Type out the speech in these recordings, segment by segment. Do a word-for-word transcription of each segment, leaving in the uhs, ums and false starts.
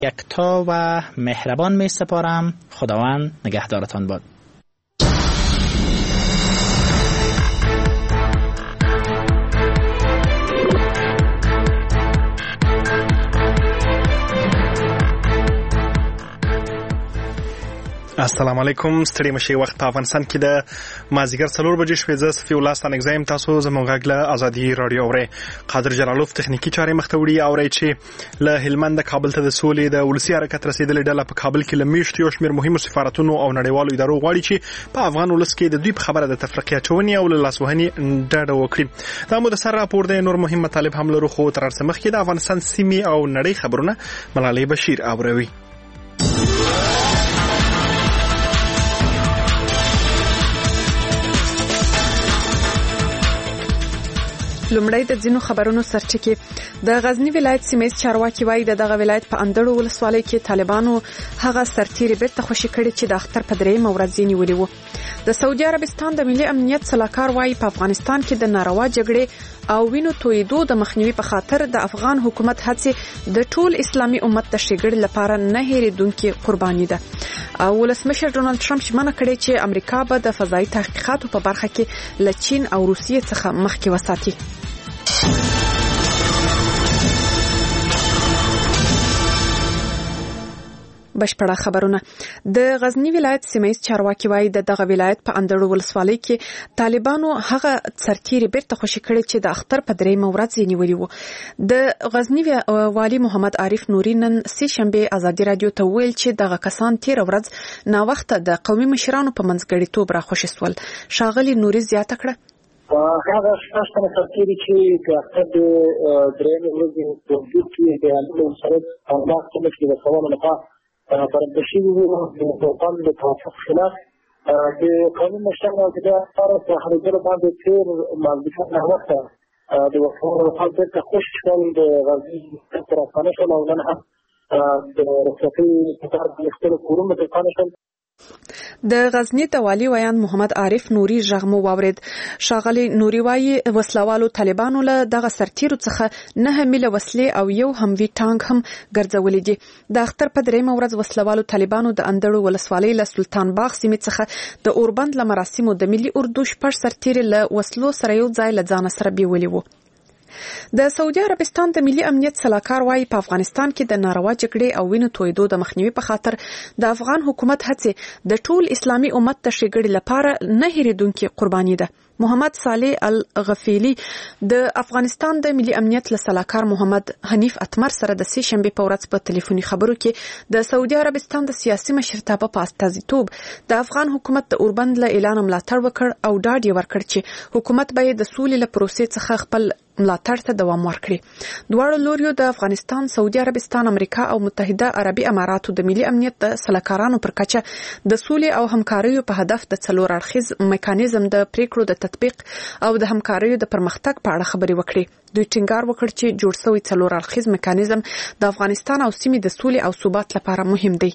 یکتا و مهربان می سپارم. خداوند نگهدارتان باد. السلام علیکم. ستړي مشي وخت په افغانستان کې د مازیګر څلور بجې شپې زه صفي الله ستانه اگزایم تاسو زموږ غږ له ازادي رادیو اورئ. قادر جلالوف تخنیکی چارې مخته وړي. اورئ چې له هلمند کابل ته د سولې د ولسي حرکت رسیدلې ډله په کابل کې له میاشتې یو شمېر مهمو سفارتونو او نړیوالو ادارو غواړي چې په افغان ولس کې د دوی په خبره د تفرقې اچونې او له لاسوهنې ډډه وکړي. دا مو د سر راپور دی. نور مهم مطالب هم لرو، خو تر هر څه مخکې د افغانستان سیمې او نړۍ خبرونه ملالۍ بشیر اوروي. لومړی د ځینو خبرونو سرچکې. د غزنی ولایت سیمه چارواکي وایي د دغه ولایت په اندړو ولسوالۍ کې طالبانو هغه سرتیری بیرته خوشي کړي چې د اختر په درېیمه ورځ یې نیولي وو. د سعودي عربستان د ملي امنیت صلاحکار وایي په افغانستان کې د ناروا جګړې او وینو تویدو د مخنیوي په خاطر د افغان حکومت هڅې د ټول اسلامي امت د ښېګړې لپاره نه هېرېدونکې قرباني ده. او ولسمشر ډونالد ټرمپ ژمنه کړې چې امریکا به د فضایي تحقیقاتو په برخه کې له چین او روسیې څخه مخکې وساتي. بشپړه خبرونه. د غزنی ولایت سیمه چارواکي وایي د دغه ولایت په اندړو ولسوالۍ کې طالبانو هغه سرتیری بیرته خوشي کړي چې د اختر په درېیمه ورځ یې نیولي وو. د غزنی والی محمد عارف نوري نن سه شنبه ازادي رادیو ته ویل چې دغه کسان تیر ورځ نا وخت د قومي مشرانو په منځګړیتوب را خوشي سول. شاغلی نوري زیاته کړه هغه څه سرتیری چې د اختر د درېیمه ورځې په وجود کې د انډول سره او دا څه چې د سوال لپاره برندشی وو د توپان د توافق خلاف د قانون مشترک او د طرف حرکت باندې تیر مازیګر نه وخت د وقفونو لپاره د خوش شول د غزنی تر افغانستان شول او نه د رخصتي په تر د خپل کورونو ته افغانستان. د غزنی د والی ویان محمد عارف نوري ژغمو واورید. شاغلی نوري وایي وسلوالو طالبانو له دغه سرتیرو څخه نه میله وسلې او یو هم وی ټانک هم ګرځولې دي. د اختر په درېیمه ورځ وسلوالو طالبانو د اندړو ولسوالۍ له سلطان باغ سیمې څخه د اوربند له مراسمو د ملي اردو شپږ سرتیري له وسلو سره یو ځای له ځان سره بیولې وو. د سعودي عربستان د ملي امنیت صلاحکار وایي په افغانستان کې د ناروا جګړې او وینو تویدو د مخنیوي په خاطر د افغان حکومت هڅې د ټول اسلامي امت د ښېګړې لپاره نه هېرېدونکې قرباني ده. محمد صالح الغفیلی د افغانستان د ملي امنیت له صلاحکار محمد حنیف اتمر سره د سه شنبه په ورځ په ټلیفوني خبرو کې د سعودي عربستان د سیاسي مشرتابه په استازیتوب د افغان حکومت د اوربند له اعلان ملاتړ وکړ او ډاډ یې ورکړ چې حکومت به د سولې له پروسې څخه خپل ملاتړ ته دوام ورکړي. دواړو لوریو د افغانستان، سعودي عربستان، امریکا او متحده عربي اماراتو د ملي امنیت د صلاحکارانو پر کچه د سولې او همکاریو په هدف د څلور اړخیز میکانیزم د پریکړو د تطبیق او د همکاریو د پرمختګ په اړه خبرې وکړي. دوی ټینګار وکړ چې جوړ شوی څلور اړخیز میکانیزم د افغانستان او سیمې د سولې او ثبات لپاره مهم دی.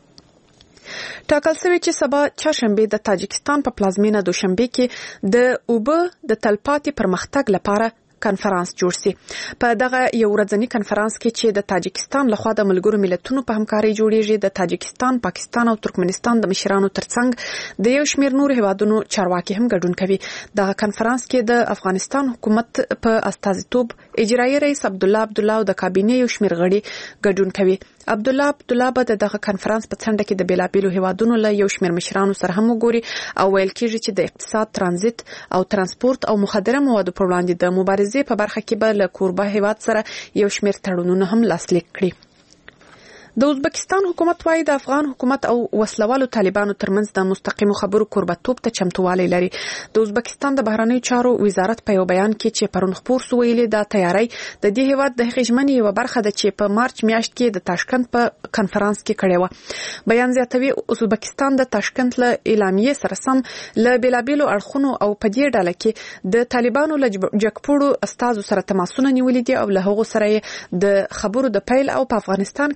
ټاکل شوی چې سبا چهارشنبه د تاجکستان په پلازمینه دوشنبه کې د اوبه د تلپاتې پرمختګ لپاره کنفرانس جوړ شي. په دغه یو ورځنی کنفرانس کې چې د تاجکستان لخوا د ملګرو ملتونو په همکاري جوړیږي، د تاجکستان، پاکستان او ترکمنستان د مشرانو ترڅنګ د یو شمېر نور هیوادونو چارواکي هم ګډون کوي. دغه کنفرانس کې د افغانستان حکومت په استازیتوب اجرایي رئیس عبد الله عبد الله او د کابینې یو شمېر غړي ګډون کوي. عبد الله عبد الله به دغه کنفرانس په څنډه کې د بیلابیلو هیوادونو له یو شمېر مشرانو سره هم وګوري او ویل کېږي چې د اقتصاد، ترانزیت او ترانسپورت او مخدره موادو پر وړاندې د مبارزې په برخه کې به له کوربه هیواد سره یو شمېر تړونونه هم لاسلیک کړي. د ازبکستان حکومت وايي د افغان حکومت او وسلوالو طالبانو ترمنځ د مستقیمو خبرو کوربتوب ته چمتووالی لري. د ازبکستان د بهرنیو چارو وزارت په یو بیان کې چې پرون خبر سو ویلي د تیاری د دې هیواد د خېژمنې یو برخه ده چې په مارچ میاشت کې د تاشکند په کنفرانس کې کړې و. بیان زیاتوي ازبکستان د تاشکند له اعلامیې سره سم له بیلابیلو اړخونو او په دې ډله کې د طالبانو له جګپوړو استازو سره تماسونه نیولې دي او له هغو سره د خبرو د پیل او په افغانستان کې د دوام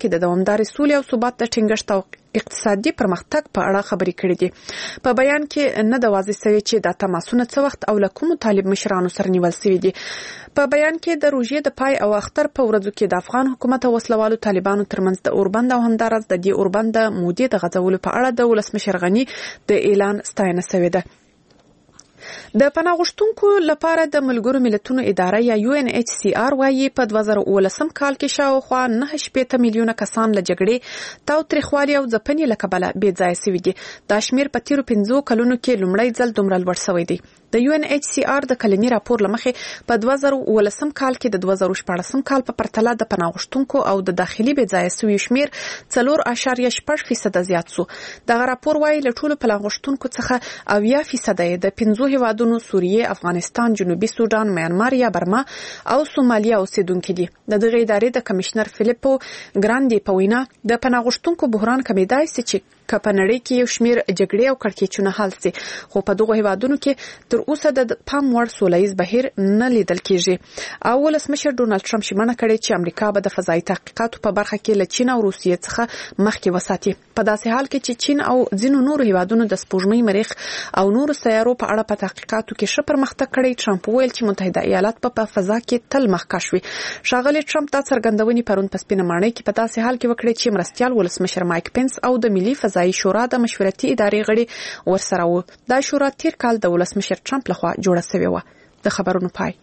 دوامدارې سولې او ثبات د ټینګښت او اقتصادي پرمختګ په اړه خبرې کړې دي. په بیان کې نه د واضح شوی چې دا تماسونه څه وخت او له کومو طالب مشرانو سره نیول شوي دي. په بیان کې د روژې د پای او اختر په ورځو کې د افغان حکومت او وسلوالو طالبانو ترمنځ د اوربند او همدارس د دې اوربند د مودې د غځولو په اړه د ولسمشر غني د اعلان ستاینه شوې ده. د پناه غوښتونکو لپاره د ملګرو ملتونو اداره یا یو ان ایچ سی آر وايي په دوه زره اوولسم کال کې شاوخوا نه شپږ میلیونه کسان له جګړې تاو تریخوالي او ځپنې له کبله بې ځایه شوي دي. دا شمیر په تیرو پنځو کلونو کې لومړی ځل دومره لوړ شوی دی. د یو ان ایچ سی آر د کلني راپور لمخې په دوه زره اوولسم کال کې د دوه زره شپاړسم کال په پرتله د پناه غوښتونکو او د داخلي بې ځایه شویو شمیر څلور اعشاریه شپږ فیصده زیات شو. دغه راپور وايي له ټولو پناه غوښتونکو څخه اویا فیصده د پنځو هیوادونو سوریه، افغانستان، جنوبي سودان، میانمار یا برما او سومالیا اوسیدونکي دي. د دغه ادارې د کمشنر فلیپو ګراندي په وینا د پناه غوښتونکو بحران کمیدای سي چې په نړۍ کې یو شمیر جګړې او کړکېچونه حل سي، خو په دغه هیوادونو کې تر اوسه د پام وړ سولهییز بهیر نه لیدل کیږي. او ولسمشر ډونالد ټرمپ شمنه کړې چې امریکا به د فضایي تحقیقاتو په برخه کې له چین او روسیې څخه مخکې وساتي. په داسې حال کې چې چین او ځینو نورو هیوادونو د سپوږمۍ مریخ او نورو سیارو په اړه په تحقیقاتو کې ښه پرمختګ کړی، ټرمپ وویل چې متحده ایالات په فضا کې تل مخکښ وي. ښاغلی ټرمپ دا څرګندونې پرون په سپینه ماڼۍ کې په داسې حال کې وکړې چې مرستیال ولسمشر مایک پنس او د ملي فضایي شورا د مشورتي ادارې غړي ورسره وو. دا شورا تیر کال د ولسمشر ټرمپ لخوا جوړه شوې وه. د خبرونو پای.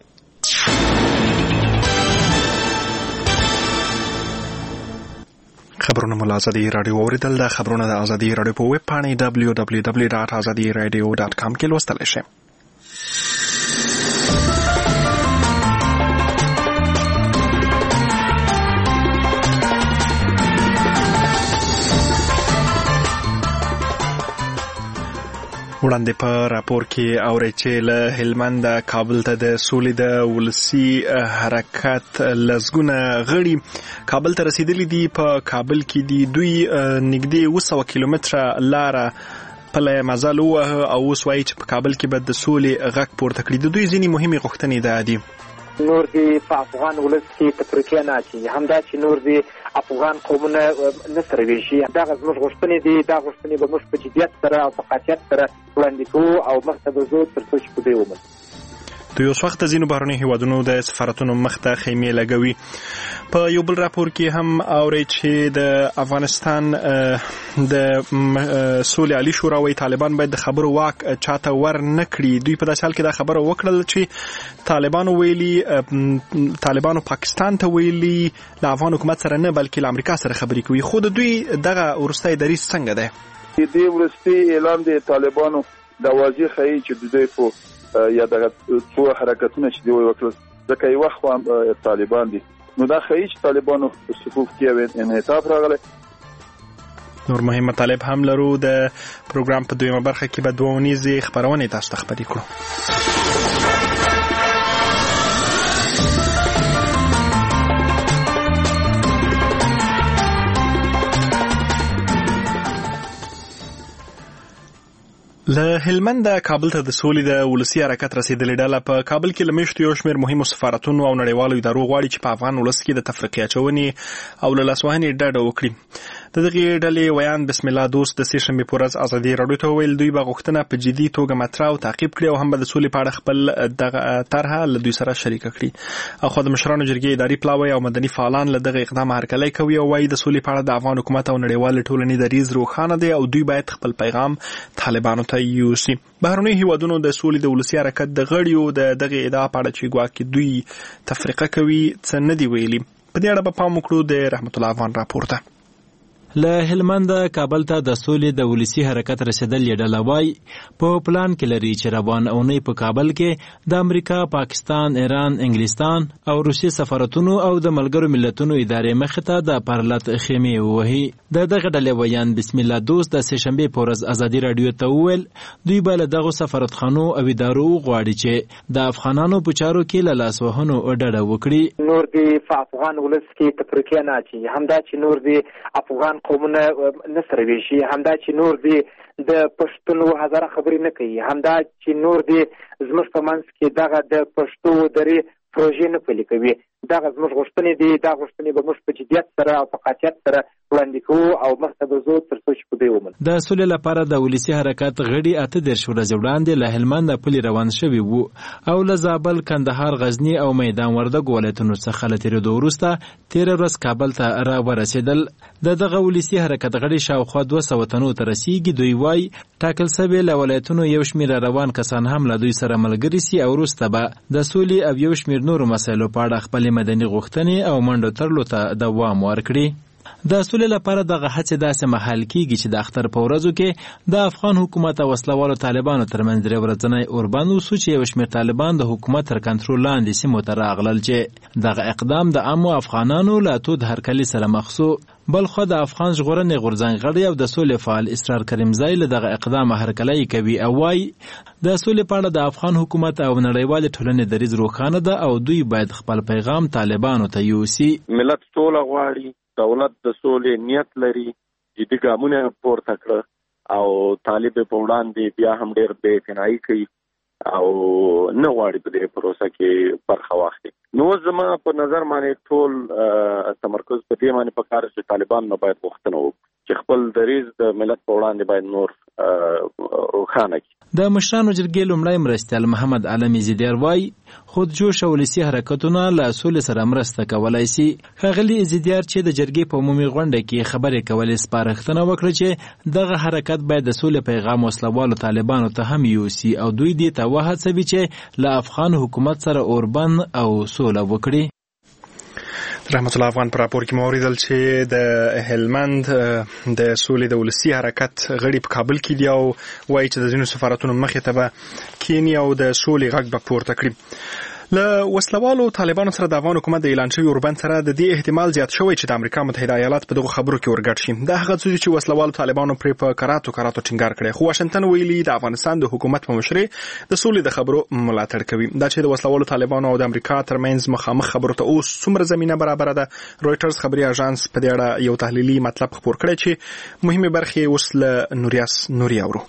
خبرونه مو آزادي رادیو اوریدل. د خبرونه د آزادي رادیو په ویب پاڼې دبلیو دبلیو دبلیو ډاټ آزادي رادیو ډاټ کام کې لوستلی شئ. وړاندې په راپور کې اورئ چې له هلمند کابل ته د سولې د ولسي حرکت لسګونه غړي کابل ته رسیدلي دي. په کابل کې دي دوی نږدې اوه سوه کیلومتره لاره پله مزل ووهه او اوس وایي چې په کابل کې به د سولې غږ پورته کړي. د دوی ځینې مهمې غوښتنې دا دي: نور دی په افغان ولس کې تفریقې نه اچي، همدا چې نور دی افغان قومونه نه سره ویشي. دغه زموږ غوښتنې دي. دا غوښتنې به موږ په جدیت سره او په قاطعیت سره وړاندې کوو او مخته به ځو تر څو چې په دوی ومنو. د یو وخت ځینو بهرنیو هیوادونو د سفارتونو مخته خیمې لګوي. په یو بل راپور کې هم اوري چې د افغانستان د سولې عالی شورا وايي طالبان باید د خبرو واک چاته ور نه کړي. دوی په داسې حال کې دا خبره وکړل چې طالبانو ویلي طالبانو پاکستان ته ویلي له افغان حکومت سره نه بلکې له امریکا سره خبرې کوي. خو د دوی دغه وروستی دریځ څنګه دی؟ د دې وروستي اعلان د طالبانو د واضح ښیي چې د دوی په یا دغه څو حرکتونه چې دوی وکړل ځکه یو وخت طالبان دي، نو دا ښیي چې طالبانو په صفوف کې انعطاف راغلی. نور مهم مطالب هم لرو. د پروګرام په دویمه برخه کې به دوه اونیزې خبرونې تاسو ته خبرې کړو. له هلمند کابل ته د سولې د ولسي حرکت رسیدلې ډله په کابل کې له میاشتو یو شمېر مهمو سفارتونو او نړیوالو ادارو غواړي چې په افغان ولس کې د تفرقې اچونې او له لاسوهنې ډډه وکړي. د دغې ډلې ویان بسم الله دوست د سې شنبې په ورځ ازادي راډیو ته وویل دوی به غوښتنه په جدي توګه مطرح او تعقیب کړي او هم به د سولې په اړه خپل دغه طرحه له دوی سره شریکه کړي. اخوا د مشرانو جرګې اداري پلاوی او مدني فعالان له دغه اقدام هرکلی کوي او وایي د سولې په اړه د افغان حکومت او نړیوالې ټولنې دریځ روښانه دی او دوی باید خپل پیغام طالبانو ته یوسي. بهرنیو هیوادونو د سولې د ولسي حرکت د غړیو د دغه ادعا په اړه چې ګواکې دوی تفریقه کوي څه نه دي ویلي. په دې اړه به پام وکړو. د رحمت الله افغان راپور ته. له هلمند کابل ته د سولې د ولسي حرکت رسیدل ډله وای په پلان کې لري چې روان اونۍ په کابل کې د امریکا، پاکستان، ایران، انګلستان او روسیې سفارتونو او د ملګرو ملتونو ادارې مخې ته د پرلط خیمې ووهي. د دغه ډلې ویان بسم الله دوست د سې شنبې په ورځ ازادي راډیو ته وویل دوی به له دغو سفارتخانو او ادارو غواړي چې د افغانانو په چارو کې له لاسوهنو ډډه وکړي. نور دی په افغان ولس کې تفریقې نه اچي، همدا چې نور دی افغان قومونه نه سره ویشي، همدا چې نور دی د پښتون هزاره خبرې نه کوي، همدا چې نور دی زموږ په منځ کې دغه د پښتو درې پروژې نه پلي کوي. دغه زموږ غوښتنې دي، دا غوښتنې به موږ په جدیت سره او په قاطعیت سره وړاندې کوو او مخته به ځو تر څو چې په دوی ومنو. د سولې لپاره د ولسي حرکت غړي اته دېرش ورځې وړاندې له هلمند پلي روان شوي وو او له زابل، کندهار، غزني او میدان وردګو ولایتونو څخه له تېرېدو وروسته تېره ورځ کابل ته را ورسېدل. د دغه ولسي حرکت غړي شاوخوا دوه سوه تنو ته رسیږي. دوی وایي ټاکل سوي له ولایتونو یو شمېر روان کسان هم له دوی سره ملګري سي او وروسته به د سولې او یو شمېر نورو مسایلو په اړه خپلې مدني غوښتنې او منډو ترلو ته دوام ورکړي. د سولې لپاره دغه هڅې داسې مهال کیږي چې د اختر په ورځو کې د افغان حکومت او وسلوالو طالبانو ترمنځ درې ورځنی اوربند وسو چې یو شمېر طالبان د حکومت تر کنټرول لاندې سیمو ته راغلل چې دغه اقدام د عامو افغانانو له تود هرکلي سره مخ سو. بلخو د افغان ژغورنې غورځنګ غړی او د سولې فعال اسرار کریمزی له دغه اقدام هرکلی کوي او وايي د سولې په اړه د افغان حکومت او نړیوالې ټولنې دریځ روښانه ده او دوی باید خپل پیغام طالبانو ته یوسي. ملت سوله غواړي، دولت د سولې نیت لري، جدي ګامونه پورته کړه او طالب په وړاندې بیا هم ډېر بې اعتنایي کوي او نه غواړي په دې پروسه کې برخه واخلي. نو زما په نظر باندې ټول تمرکز په دې باندې پکار چې طالبان نه باید غوښتنه وکړي چې خپل دریځ د ملت په وړاندې باید نور روښانه کړي. د مشرانو جرګې لومړی مرستیال محمد علمي زیدیر وایي خود جوش ولسي حرکتونه له سولې سره مرسته کولای شي. ښاغلي زیدیر چې د جرګې په عمومي غونډه کې خبرې کولې سپارښتنه وکړه چې دغه حرکت باید د سولې پیغام وسلوالو طالبانو ته هم یوسي او دوی دې ته وهڅوي چې له افغان حکومت سره اوربند او سوله وکړي. رحمت الله افغان پر راپور کې مو اوریدل چې د هلمند د سولې د ولسي حرکت غړي په کابل کې دی او وایي چې د ځینو سفارتونو مخې ته به کینی او د سولې غږ به پورته کړي. له وسلوالو طالبانو سره د افغان حکومت د اعلان شوی اوربند سره د دې احتمال زیات شوی چې د امریکا متحده ایالات په دغه خبرو کې ورګډ شي. دا هغه څه چې وسلوالو طالبانو پرې په کراتو کراتو ټینګار کړي، خو واشنگټن ویلي د افغانستان د حکومت په مشرۍ د سولې د خبرو ملاتړ کوي. دا چې د وسلوالو طالبانو او د امریکا ترمنځ مخامخ خبرو ته اوس څومره زمينه برابر ده، رويټرز خبري اژانس په دې اړه یو تحلیلي مطلب خبر کړی چې مهمه برخه اوس له نوریاس نوري اورو.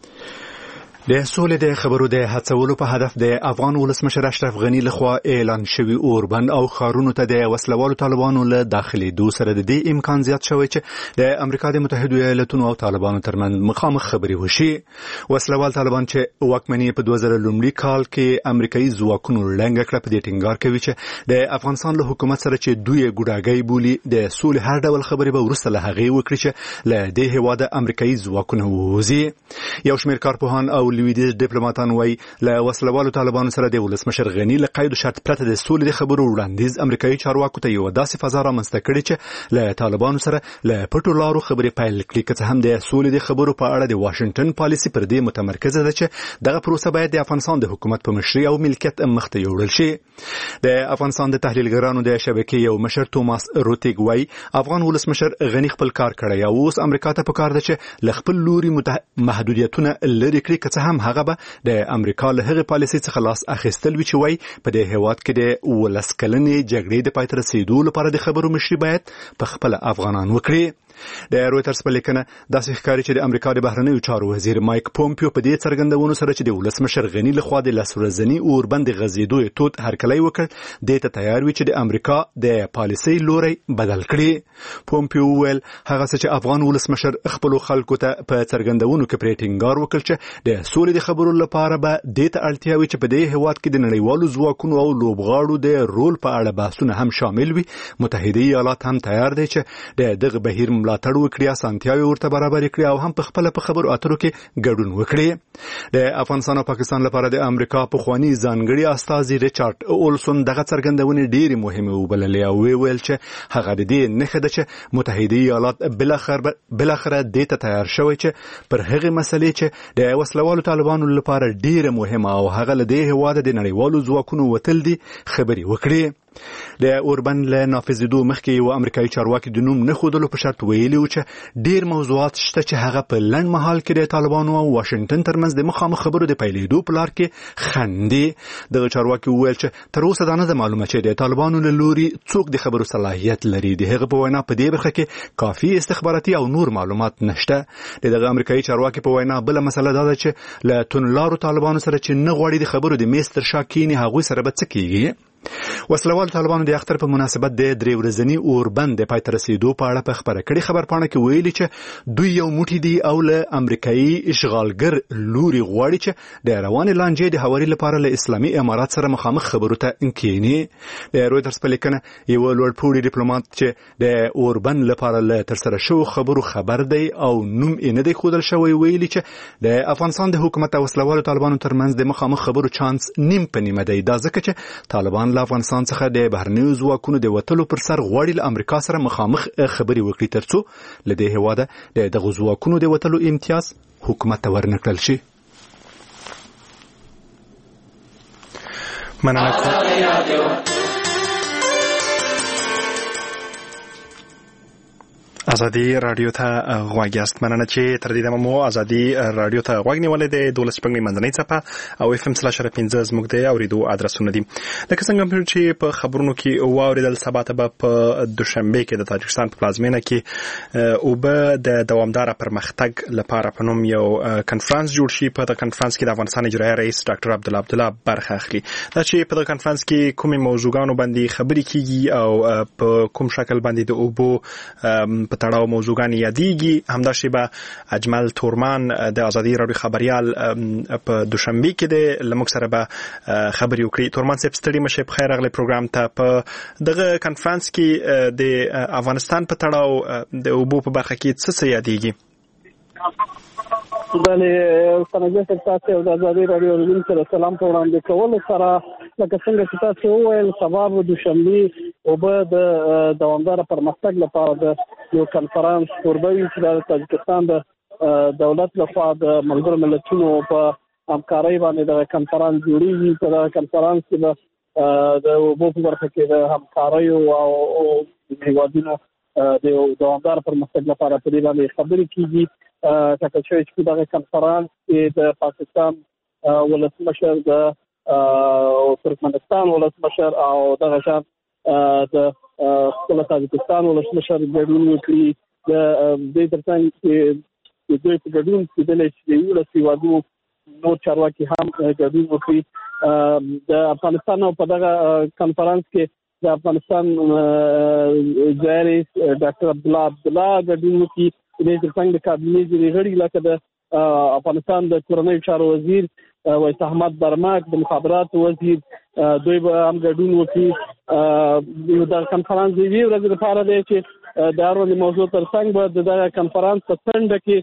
د سولې د خبرو د هڅولو په هدف د افغان ولسمشر اشرف غنی لخوا اعلان شوی اوربند او خارونو ته د وسلوالو طالبانو له داخلي دو سره د دې امکان زیات شوی چې د امریکا د متحده ایالاتونو او طالبانو ترمنځ مخامخ خبرې وشي. وسلوال طالبان چې واکمنۍ په دوه زره لومړي کال کې امریکایي ځواکونو لنګ کړ په دې ټینګار کوي چې د افغانستان له حکومت سره چې دوی ګډاګي بولی د سولې هر ډول خبرې به ورسره له هغه وکړي چې له دې هواده امریکایي ځواکونه ووزي. یو شمېر کارپوهان او لویدیځ ډیپلوماټان وایي له وسلوالو طالبانو سره د ولسمشر غنی له قید او شرط پرته د سولې د خبرو وړاندیز امریکایي چارواکو ته یو داسې فضا رامنځته کړې چې له طالبانو سره له پټو لارو خبرې پیل کړي، که څه هم د سولې د خبرو په اړه د واشنگټن پالیسي پر دې متمرکزه ده چې دغه پروسه باید د افغانستان د حکومت په مشرۍ او ملکیت مخته یوړل شي. د افغانستان د تحلیلګرانو د شبکې یو مشر توماس روتیګ وایي افغان ولسمشر غنی خپل کار کړی او اوس امریکا ته پکار ده چې له خپل لوري محدودیتونه لري کړي، که څه هم هغه به د امریکا له هغه پالیسي څخه لاس اخیستل وی چې وای په دې هیواد کې د ولس کلنې جګړې د پای ته رسیدو لپاره د خبرو مشري باید په خپل افغانان وکړي. د رويټرز په لیکنه داسې ښکاري چې د امریکا د بهرنیو چارو وزیر مایک پومپیو په دې څرګندونو سره چې د ولسمشر غنی لخوا د لاسورزنی اوربند غزیدو توت هرکلی وکړ د ته تیار وي چې د امریکا د پالیسي لوري بدل کړي. پومپیو ویل هغه چې افغان ولسمشر خپل خلکو ته په څرګندونو کې پریټینګار وکړ چې د سولې د خبرو لپاره به د ته اړتیا وي چې په دې هیواد کې د نړیوالو ځواکونو او لوبغاړو د رول په اړه بحثونه هم شامل وي. متحده ایالات هم تیار دی چې د دغه بهیر ملاتړ وکړي، اسانتیاوي ورته برابر کړي او هم په خپل په خبرو اترو کې ګډون وکړي. د افغانستان او پاکستان لپاره د امریکا په خواني ځانګړي استازي ریچارډ اولسون دغه څرګندونې ډېری مهمه وبللې او ویل چې هغه د دې نخښه ده چې متحده ایالات بلاخره بلاخره د ته تیار شوی چې پر هغه مسلې چې د وسلوالو طالبانو لپاره ډېره مهمه او هغه له دې هواده د نړیوالو ځواکونو وتل دي خبري وکړي. د اوربند له نافذېدو مخکې یو امریکایي چارواکي د نوم نه ښودلو په شرط ویلي و چې ډېر موضوعات شته چې هغه په لنډ مهال کې د طالبانو او واشنگټن ترمنځ د مخامخ خبرو د پیلېدو په لار کې خندي. دغه چارواکي وویل چې تر اوسه دا نه ده معلومه چې د طالبانو له لوري څوک د خبرو صلاحیت لري. د هغه په وینا په دې برخه کې کافي استخباراتي او نور معلومات نشته. دغه امریکایي چارواکي په وینا بل مسله دا ده چې له تونلارو طالبانو سره چې نه غواړي د خبرو د میز تر شا کینی هغوی سره به څه کیږي. وسلوال طالبانو د اختر په مناسبت د درې ورځني اوربند د پای ته رسیدو په اړه په خبره کړې خبرپاڼه کې ویلي چې دوی یو موټی دي او له امریکایي اشغالګر لوري غواړي چې د روان لانجې د هواري لپاره له اسلامي امارات سره مخامخ خبرو ته انکینی. د رويټرز په لیکنه یو لوړپوړي ډیپلوماټ چې د اوربند لپاره له ترسره شو خبرو خبر دی او نوم یې نه دی ښودل شوی ویلي چې د افغانستان د حکومت او وسلوالو طالبانو ترمنځ د مخامخ خبرو چانس نیم په نیمه دی. دا ځکه چې طالبان له افغانستان څخه د بهرنیو ځواکونو د وتلو پر سر غواړي له امریکا سره مخامخ خبرې وکړي ترڅو له دې هېواده د دغو ځواکونو د وتلو امتیاز حکومت ته ورنکړل شي. مننه. ازادي رادیو ته غوږ یاست. مننه چې تر دې دمه مو ازادي رادیو ته غوږ نیولې دی. دولس شپږ منځنۍ څپه او اف ام سلاش پنځه زموږ د اوریدو ادرسونه دي. لکه څنګه چې په خبرونو کې واوریدل سبا ته به په دوشنبه کې د تاجکستان په پلازمینه کې او به د دوامدار پرمختګ لپاره په نوم یو کنفرانس جوړ شي. په دغه کنفرانس کې د افغانستان اجرایي رئیس ډاکټر عبدالله عبدالله برخه اخلي. دا چې په دغه کنفرانس کې کومې موضوعګانو باندې خبرې کیږي او په کوم شکل باندې د اوبو تړاو موضوعګان یادېږي. همدا شیبه اجمل تورمان د ازادي رادیو خبريال په دوشنبه کې د لمک سره به خبري وکړي. تورمان صاحب ستړي مشه په خیر اغلی پروګرام ته. په دغه کنفرانس کې د افغانستان په تړاو د اوبو په برخه کې څه څه یادېږي؟ بله سنجه تاسو د ازادي رادیو د سره سلام په وړاندې کول سره لکه څنګه چې تاسو وویل سبا د دوشنبه او به د دوامدار پرمختګ لپاره د یو کنفرانس قربوي چې د تاجکستان د دولت لخوا د ملګرو ملتونو په همکارۍ باندې د کنفرانس جوړیږي. په د کنفرانس کې د اوبو په برخه کې د همکارۍ او هیوادونو د دوامدار پرمختګ لپاره په دې باندې خبرې کیږي. ټاکل شوی چې دغه کنفرانس کې د پاکستان ولسمشر د ترکمنستان ولسمشر او دغه شان د خپل تاجکستان ولسمشر ګډون وکړي. د دې ترڅنګ چې دوی په ګډون کې د لږ یو سیوادو نور چارواکي هم ګډون وکړي. د افغانستان په دغه کنفرانس کې د افغانستان ځایي ډاکټر عبدالله عبدالله ګډون وکړي. د دې ترڅنګ د کابینې ځینې غړي لکه د افغانستان د کورنیو چارو وزیر وایس احمد برمک، د مخابراتو وزیر، دوی به هم ګډون وکړي. د کنفرانس د یوې ورځې لپاره دی چې د هر ورځې موضوع ترڅنګ به د دغه کنفرانس په څنډه کې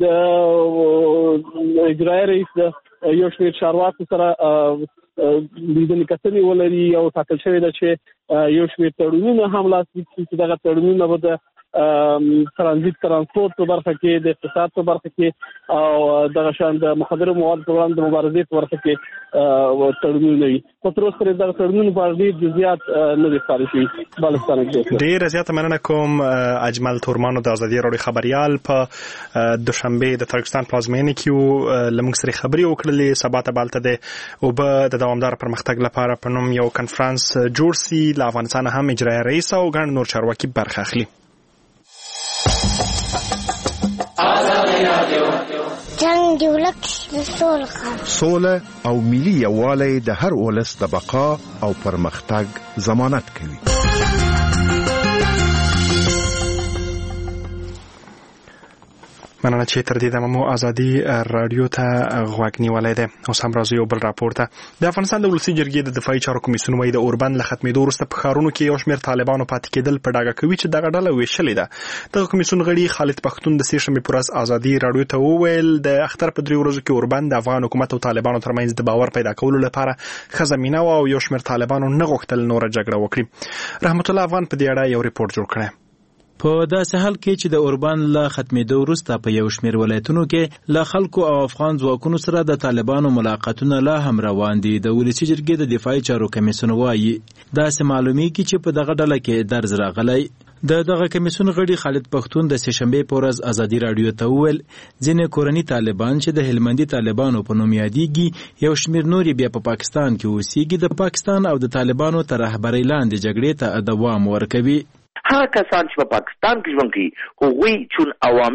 د اجرایي رئیس د یو شمېر چارواکو سره لیدنې کتنې ولري او ټاکل شوې ده چې یو شمېر تړونونه هم لاسلیک شي چې دغه تړونونه به د ترانزیت ترانسپورت په برخه کې، د اقتصاد په برخه کې او دغه شان د مخدره موادو په وړاندې د مبارزې په برخه کې تړونونه وي. خو تر اوسه پورې دغه تړونونه په اړه ډېر جزئیات نه دي ښکاره شوي. بالستان کې ډېره زیاته مننه کوم اجمل تورمانو د ازادي راډیو خبريال په دوشنبه د تاجکستان پلازمینه کې لمونږ سره خبري وکړلې. سبا ته بالته ده او به د دوامدار پرمختګ لپاره په نوم یو کنفرانس جوړ سي. له افغانستان هم اجرایي رئیس او ګڼ نور چارواکي برخه اخلي. جنگ دی ولک د سوله سوله او ملي یووالی د هر ولس د بقا او پرمختګ ضمانت کوي. مننه چې تر دې دمه مو ازادي رادیو ته غوږ نیولی دی. اوس هم راځو یو بل راپور ته. د افغانستان د ولسي جرګې د دفاعي چارو کمیسیون وايي د اوربند له ختمېدو وروسته په ښارونو کې یو شمېر طالبانو پاتې کېدل په ډاګه کوي چې دغه ډله ویشلې ده. دغه کمیسیون غړي خالد پښتون د سې شنبې پر ورځ ازادي رادیو ته وویل د اختر په درې ورځو کې اوربند د افغان حکومت او طالبانو ترمنځ د باور پیدا کولو لپاره ښه زمینه وه او یو شمېر طالبانو نه غوښتل نوره جګړه وکړي. رحمت الله افغان په دې اړه یو ریپورت جوړ کړی. په داسې حال کې چې د اوربند له ختمېدو وروسته په یو شمېر ولایتونو کې له خلکو او افغان ځواکونو سره د طالبانو ملاقاتونه لا هم روان دي. د ولسي جرګې د دفاعي چارو کمیسیون وایي داسې معلومیږي چې په دغه ډله کې درز راغلی. د دغه کمیسیون غړي خالد پښتون د سې شنبې په ورځ ازادي رادیو ته وویل ځینې کورني طالبان چې د هلمندي طالبانو په نوم یادېږي یو شمېر نور بیا په پاکستان کې اوسېږي د پاکستان او د طالبانو تر رهبرۍ لاندې جګړې ته دوام ورکوي. هغه کسان چې په پاکستان کې ژوند کوي هغوی چون اوامر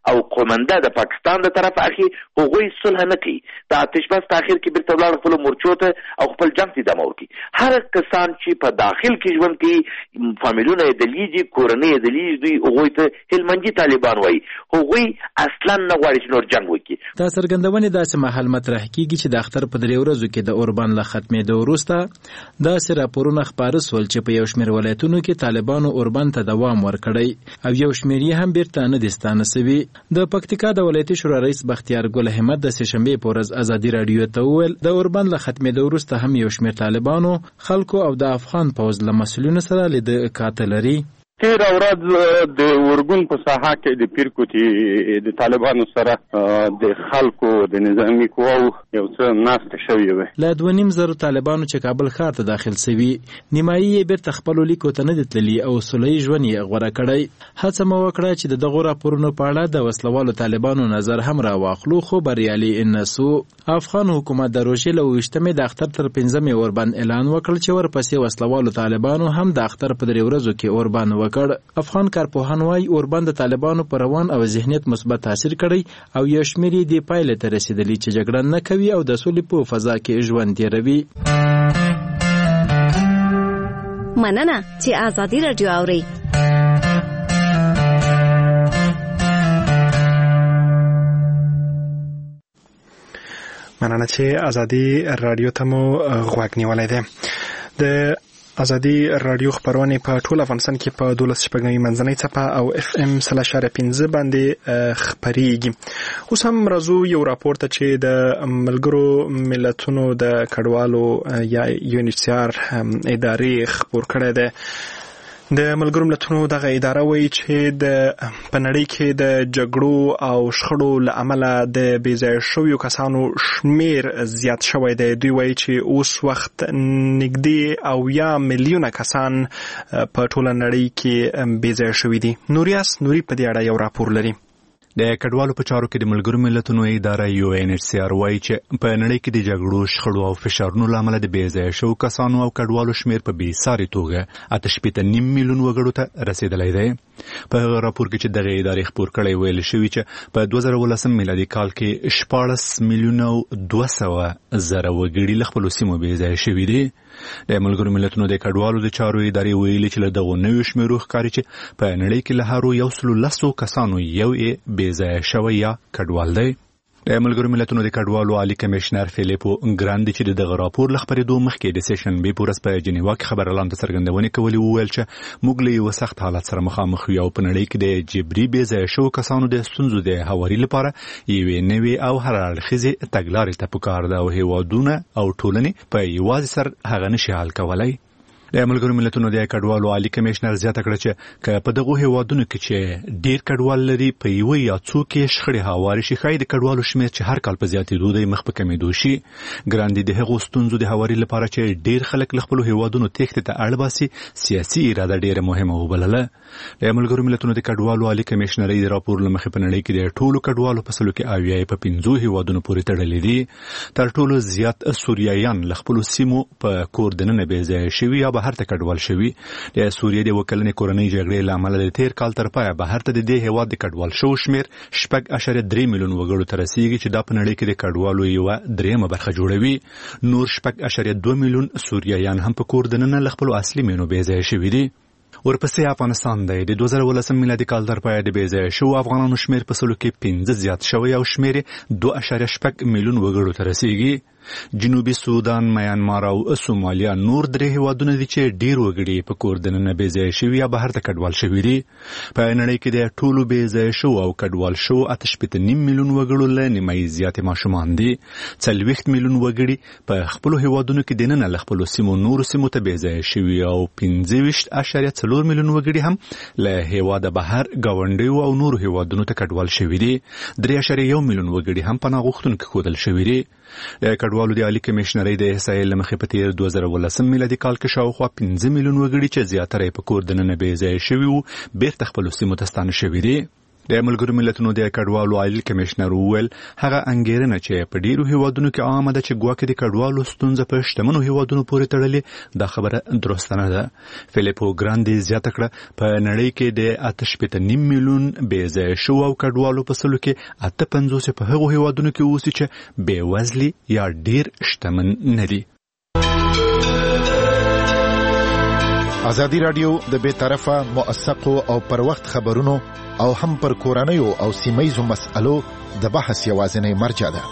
او قومنده د پاکستان د طرف اخی هغوی صلح نه کوي د آتش بس په اخر کې بیرته ولاړ خپل مورچو ته او خپل جنگ ته دمو کوي. هر کسان چې په داخل کې ژوند کوي فامیلونه د لیجی کورنۍ د لیجی دوی هغوی ته هلمندي طالبان وایي هغوی اصلا نه غواړي چې نور جنگ وکړي. دا څرګندونې داسې مهال مطرح کیږي چې د اختر په درې ورځو کې د اوربان له ختمېدو وروسته داسې راپورونه خپاره سول چې په یو شمېر ولایتونو کې طالبانو اوربان ته دوام ورکړی او یو شمېر یې هم بیرته نه دي ستانه سوي. د پکتیکا د ولایتي شورا رئیس بختیار ګل احمد د سهشنبې په ورځ ازادي راډیو ته وویل د اوربان له ختمېدو وروسته هم یو شمېر طالبانو خلکو او د افغان پوځ له مسؤلینو سره لید کاته لري. تیر ورځ د ورګون په ساحه کې د پیرکوټي د طالبانو سره د خلکو د نظامی قواو یو څه ناسته شوې وه. له دوه نیم زرو طالبانو چې کابل ښار ته داخل سوي نیمایي یې بیرته خپلو لیکو ته نه دي تللي او سوله ییز ژوند یې غوره کړی. هڅه مو وکړه چې د دغو راپورونو په اړه د وسلوالو طالبانو نظر هم راواخلو خو بریالي نه سو. افغان حکومت د روژې له اوویشتمې د اختر تر پنځمې اوربان اعلان وکړ چې ورپسې وسلوالو طالبانو هم د اختر په درې ورځو کې اوربان وکړ. افغان کارپوهان وايي اوربان د طالبانو پر روان او ذهنیت مثبت تاثیر کړی او یو شمېر یې دې پایلې ته رسېدلي چې جګړه نه کوي او د سولې په فضا کې ژوند تېروي. مننه چې ازادي راډیو اورئ. مننه چې ازادي راډیو ته مو غوږ نیولی دی. د ازادي راډیو خبرونه په ټول افغانستان کې په دولس شپږنوي منځنۍ څپه او اف ام سل اشاریه پنځه باندې خبرېږي. اوس هم راځو یو راپور ته چې د ملګرو ملتونو د کډوالو یا یو ان ایچ سی آر ادارې خبر کړی دی. د ملګرو ملتونو دغه اداره وایي چې د په نړۍ کې د جګړو او شخړو له امله د بې ځایه شویو کسانو شمیر زیات شوی دی. دوی وایي چې اوس وخت نږدې اویا میلیونه کسان په ټوله نړۍ کې بې ځایه شوي دي. نوریاس نوري په دې اړه یو راپور لري. د کډوالو په چارو کې د ملګرو ملتونو اداره یو ان ایچ سی آر وایي چې په نړۍ کې د جګړو شخړو او فشارونو له امله د بې ځایه شویو کسانو او کډوالو شمیر په بې ساري توګه اته شپېته نیم میلیون وګړو ته رسېدلی دی. په هغه راپور کې چې دغه ادارې خپور کړی ویل شوي چې په دوه زره اوولسم میلادي کال کې شپاړس میلیونه او دوه سوه زره وګړي له خپلو سیمو بې ځایه شوي دي. د ملګرو ملتونو د کډوالو د چارو ادارې ویلي چې له دغو نویو شمیرو ښکاري چې په نړۍ کې له هرو یو سلو لسو کسانو یو یې بې ځایه شوی یا کډوال دی. د ملګرو ملتونو د کډوالو عالی کمشنر فیلیپو ګراندي چې دغه راپور له خپرېدو مخکې د سهشنبې په ورځ په جنیوا کې خبرلاندې څرګندونې کولې وویل چې موږ له یو سخت حالت سره مخامخ یو په نړۍ کې د جبري بې ځایه شوو کسانو د ستونزو د هواري لپاره یوې نوې او هر اړخیزې تګلارې ته پکار ده او هیوادونه او ټولنې په یوازې سر هغه نشي حل کولی. د ملګرو ملتونو د کډوالو عالی کمشنر زیاته کړه چې که په دغو هیوادونو کې چې ډیر کډوال لري په یو یا څو کې شخړې هواري شي ښایي د کډوالو شمېر چې هر کال په زیاتېدو دی مخ په کمېدو شي. ګراندي د هغو ستونزو د هواري لپاره چې ډیر خلک له خپلو هیوادونو تېښتې ته اړ باسي سیاسي اراده ډیره مهمه وبلله. د ملګرو ملتونو د کډوالو عالی کمشنر د راپور له مخې په نړۍ کې د ټولو کډوالو په سلو کې اویا یې په پنځو هیوادونو پورې تړلي دي. تر ټولو زیات سوریایان له خپلو سیمو په کور دننه بې ځایه شوي یا بهر ته کډوال شوي. د سوریې د وکلنې کورنۍ جګړې له امله د تیر کال تر پایه بهر ته د دې هیواد د کډوال شوو شمیر شپږ اشاریه درې میلیون وګړو ته رسیږي چې دا په نړۍ کې د کډوالو یوه درېیمه برخه جوړوي. نور شپږ اشاریه دوه میلیون سوریایان هم په کور دننه له خپلو اصلي مینو بې ځایه شوي دي. ورپسې افغانستان دی. د دوه زره اوولسم میلادي کال تر پایه د بې ځایه شوو افغانانو شمیر په سلو کې پنځه زیات شوی او شمیر یې دوه اشاریه شپږ میلیون وګړو ته رسیږي. جنوبي سودان، میانمار او سومالیا نور درې هیوادونه دي چې ډیر وګړي په کور دننه بې ځایه شوي یا بهر ته کډوال شوي دي. په نړۍ کې د ټولو بې ځایه شوو او کډوال شوو اته شپېته نیم میلیون وګړو له نیمایي زیاتې ماشومان دي. څلوېښت میلیون وګړي په خپلو هیوادونو کې دننه له خپلو سیمو نورو سیمو ته بې ځایه شوي او پنځه ویشت اشاریه څلور میلیون وګړي هم له هیواده بهر ګاونډیو او نورو هیوادونو ته کډوال شوي دي. درې اشاریه یو میلیون وګړي هم پناه غوښتونکي ښودل شوي دي. د کډوالو د عالی کمشنرۍ د احصایې له مخې په تیر دوه زره اوولسم میلادي کال کې شاوخوا پنځه میلیون وګړي چې زیاتره یې په کور دننه بې ځایه شوي وو بیرته خپلو سیمو ته ستانه شوي دي. د ملګرو ملتونو د کډوالو عالی کمشنر وویل هغه انګیرنه چې په ډیرو هیوادونو کې عامه ده چې ګواکې د کډوالو ستونزه په شتمنو هیوادونو پورې تړلې دا خبره درسته نه ده. فیلیپو ګراندي زیاته کړه په نړۍ کې د اته شپېته نیم میلیون بې ځایه شوو او کډوالو په سلو کې اته پنځوس په هغو هیوادونو کې اوسي چې بېوزلي یا ډیر شتمن نه دي. ازادي رادیو د بې طرفه موثقو او پر وخت خبرونو او هم پر کورنیو او سیمه‌یزو مسألو د بحث یوازینی مرجع ده.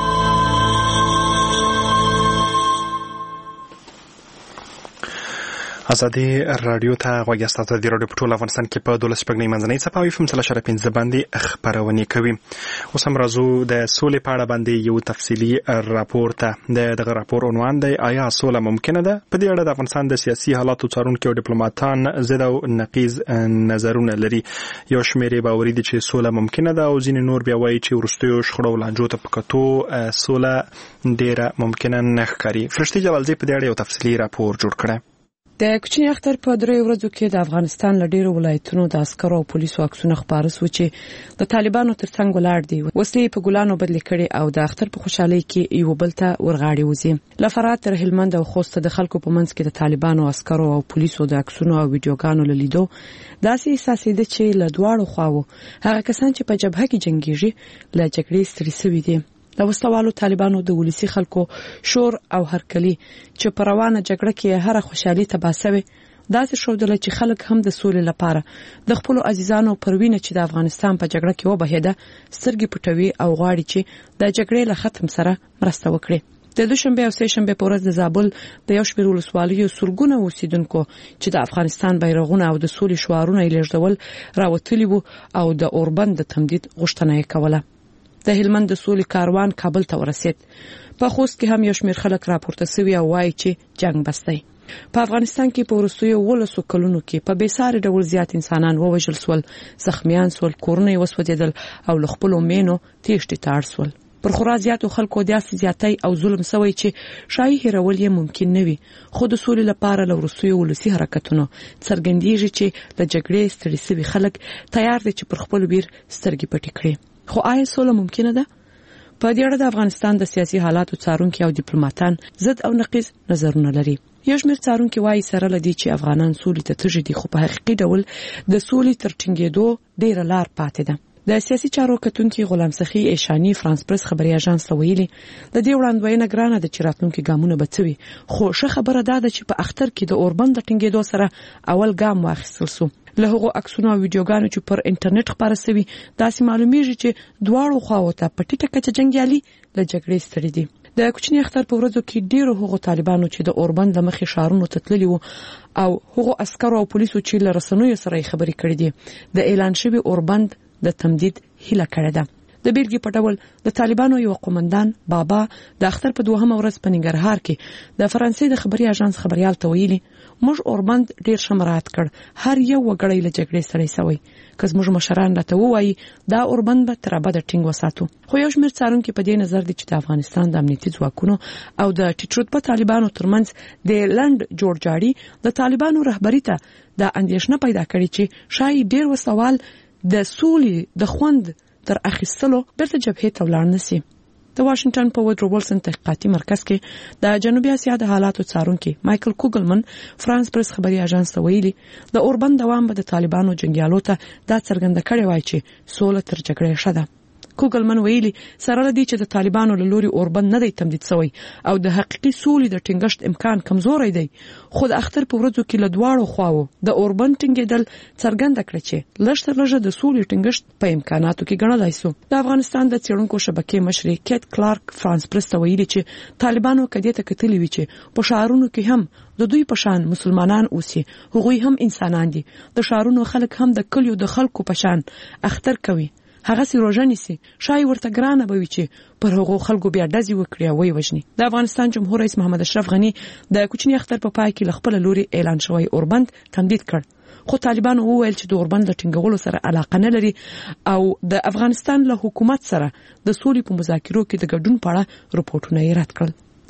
ازادي رادیو ته غوږ یاست. ازادي رادیو په ټول افغانستان کې په دولس شپږ منځنۍ څپه او اف ام سل شره پنځه باندې خبرونه کوي. اوس هم راځو د سولې په اړه باندې یو تفصیلي راپور ته. د دغه راپور عنوان دی آیا سوله ممکنه ده؟ په دې اړه د افغانستان د سیاسي حالاتو څارونکي او ډیپلوماټان زده او نقیض نظرونه لري. یو شمېر باوري دي چې سوله ممکنه ده او ځینې نور بیا وایي چې وروستیو شخړو لانجو ته په کتو سوله ډیره ممکنه نه ښکاري. فرشتي جلالزی په دې اړه یو تفصیلي راپور جوړ کړی. د کوچني اختر په درې ورځو کې د افغانستان له ډیرو ولایتونو د عسکرو او پولیسو عکسونه خپاره شو چې د طالبانو ترڅنګ ولاړ دي. وسلې په ګلانو بدل کړي او د اختر په خوشحالي کې یو بل ته ورغاړي وزي. لفرات تر هلمند او خوست د خلکو په منځ کې د طالبانو عسکرو او پولیسو د عکسونو او ویډیوګانو لیدو داسې احساسېده چې له دواړو خواو هغه کسان چې په جبهه کې جنگيږي له جګړې ستړي شوي دي. د وسلوالو طالبانو د ولسی خلکو شور او هرکلی چې په روانه جګړه کې هر خوشحالي تباسوي داسې شودل چې خلک هم د سولې لپاره د خپل عزیزانو پروینه چې د افغانستان په جګړه کې وبهیده سترګې پټوي او غواړي چې د جګړې له ختم سره مرسته وکړي. د دوشنبه او سه شنبه په ورځ د زابل د یو شمېر ولسوالیو سلګونه اوسیدونکو چې د افغانستان بیرغونه او د سولې شعارونه یې لېږدول راوتلي وو او د اوربند د تمدید غوښتنه یې کوله. د هلمند د سولې کاروان کابل ته ورسید. په خوست کې هم یو شمېر خلک راپورته شوي او وایي چې جنگ بس دی. په افغانستان کې په وروستیو ولسو کلونو کې په بېساري ډول زیات انسانان ووژل سول، زخمیان سول، کورونه یې وسوځېدل او له خپلو مینو تېښتې ته اړ سول. پر خورا زیاتو خلکو داسې زیاتی او ظلم سوی چې شایي هېرول یې ممکن نه وي. خو د سولې لپاره له وروستیو ولسي حرکتونو څرګندېږي چې د جګړې ستړي سوي خلک تیار دي چې پر خپل ویر سترګې پټې کړي. خو آیا سوله ممکنه ده؟ په دې اړه د افغانستان د سیاسي حالاتو څارونکي او ډیپلوماټان ضد او نقیض نظرونه لري. یو شمېر څارونکي وایي سره لدی چې افغانان سولې ته تږي دي، خو په حقیقي ډول د سولې تر ټینګېدو ډیره لار پاتې ده. د سیاسي چارو کتونکي غلام سخي ایشانی فرانس پرس خبري اژانس ته ویلي د دې وړاندوینه ګرانه ده چې راتلونکي ګامونه به څه وي، خو ښه خبره ده چې په اختر کې د اوربند د ټینګېدو سره اول ګام واخیستل سو. له هغو عکسونو او ویډیوګانو چې پر انټرنیټ خپاره شوي داسې معلومیږي چې دواړو خواو ته په ټیټه کچه جنګیالي له جګړې ستړي دي. د کوچني اختر په ورځو کې ډیرو هغو طالبانو چې د اوربند له مخې ښارونو ته تللي وو او هغو عسکرو او پولیسو چې له رسنیو سره یې خبرې کړې دي د اعلان شوي اوربند د تمدید هیله کړې ده. د بیلګې په ډول د طالبانو یو قومندان بابا د اختر په دوهمه ورځ په ننګرهار کې د فرانسې د خبري اژانس خبريال ته ویلي موږ اوربند ډیر شمرات کړ، هر یو وګړی له جګړې سره سوی، که زموږ مشران راته وایي دا اوربند به تر ابده ټینګ وساتو. خو یو شمېر څارونکي په دې نظر دي چې د افغانستان د امنیتي ځواکونو او د ټیټ رتبه طالبانو ترمنځ د لند جوړجاړي د طالبانو رهبری ته د اندېښنه پیدا کړې چې شایي ډیر وسوال د سولې د خوند تر اخیستلو بیرته جبهې ته ولاړ نشي. د واشنگټن په وډرو ویلسن تحقیقاتي مرکز کې د جنوبي اسیا د حالاتو څارونکي مایکل کوګلمن فرانس پرس خبري اژانس ته ویلي د اوربند دوام به د طالبانو جنگیالو ته دا څرګنده کړی وای چې سوله تر جګړې ښه ده. کوګلمن ویلي سره لدی چې د طالبانو له لوري اوربند نه دی تمدید شوی او د حقيقي سولې د ټینګښت امکان کمزوري دی، خو د اختر په ورځو کې له دواړو خواو د اوربند ټینګېدل څرګنده کړ چې لږ تر لږه د سولې ټینګښت په امکاناتو کې ګڼلای شو. د افغانستان د څېړونکو شبکې مشر کیت کلارک فرانس پرس ته ویلي چې طالبانو کدی ته کتلی وی چې په شهرونو کې هم د دوی په شان مسلمانان اوسي، هغوی هم انسانان دي، د شهرونو خلک هم د کلیو د خلکو په شان اختر کوي، هغه سی روزنی سي شای ورته ګرانه بوي چې پر هغو خلکو بیا دزي وکړي او وي وجني. د افغانستان جمهور رئیس محمد اشرف غنی د کوچني اختر په پای کې خپل لوري اعلان شوی اوربند تمدید کړ، خو طالبان وویل چې د اوربند د ټینګولو سره علاقه نه لري او د افغانستان له حکومت سره د سولې په مذاکرو کې د ګډون په اړه رپورټونه یې رد کړل.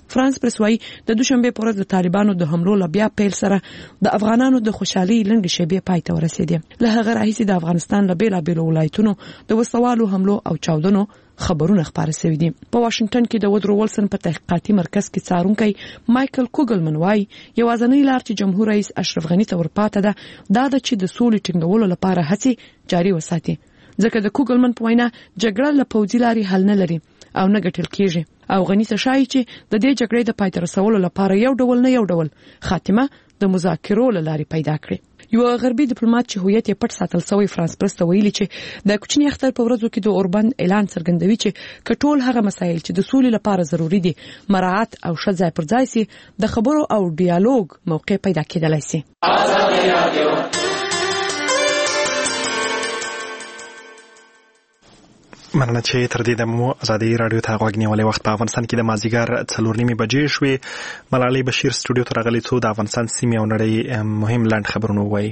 فرانس پریس وايي د دوشنبه پر ورځ د طالبانو د حملو لبیا پیل سره د افغانانو د خوشحالي لنډ شیبې پای ته ورسېدې. له هغه راهیسې د افغانستان له بیلابېلو ولایتونو د وسوالو حملو او چاودنو خبرونه خبره شوي دي. په واشنگټن کې د وودرو ولسن په تحقیقاتي مرکز کې څارونکی مایکل کوګلمن وايي یوازینی لار چې جمهور رئیس اشرف غنی ته ورپاته ده دا د چې د سولې ټینګولو لپاره هڅې جاري وساتي، ځکه د کوګلمن په وینا جګړه له پوځي لارې حل نه لري او نه ګټل کیږي او غنی ته شایي چې د دې جګړې د پای ته رسولو لپاره یو ډول نه یو ډول خاتمه د مذاکرو لارې پیدا کړي. یو غربي ډیپلوماټ چې هویت یې پټ ساتل شوی فرانس پرست ویلي چې د کوچني اختر په ورځو کې د اوربند اعلان څرګندوي چې کټول هغه مسایل چې د سولې لپاره ضروری دي مراعات او شځای پر ځای سي د خبرو او ډیالوګ موقع پیدا کېدلای شي. مننه چې تر دې دمو ازادي رادیو ته غوږ نیولې. وخت په افغانستان کې د مازیګر څلور نیمې بجې شوې. ملالۍ بشیر سټوډیو ته راغلې څو د افغانستان سیمې او نړۍ مهم لاند خبرونه وایي.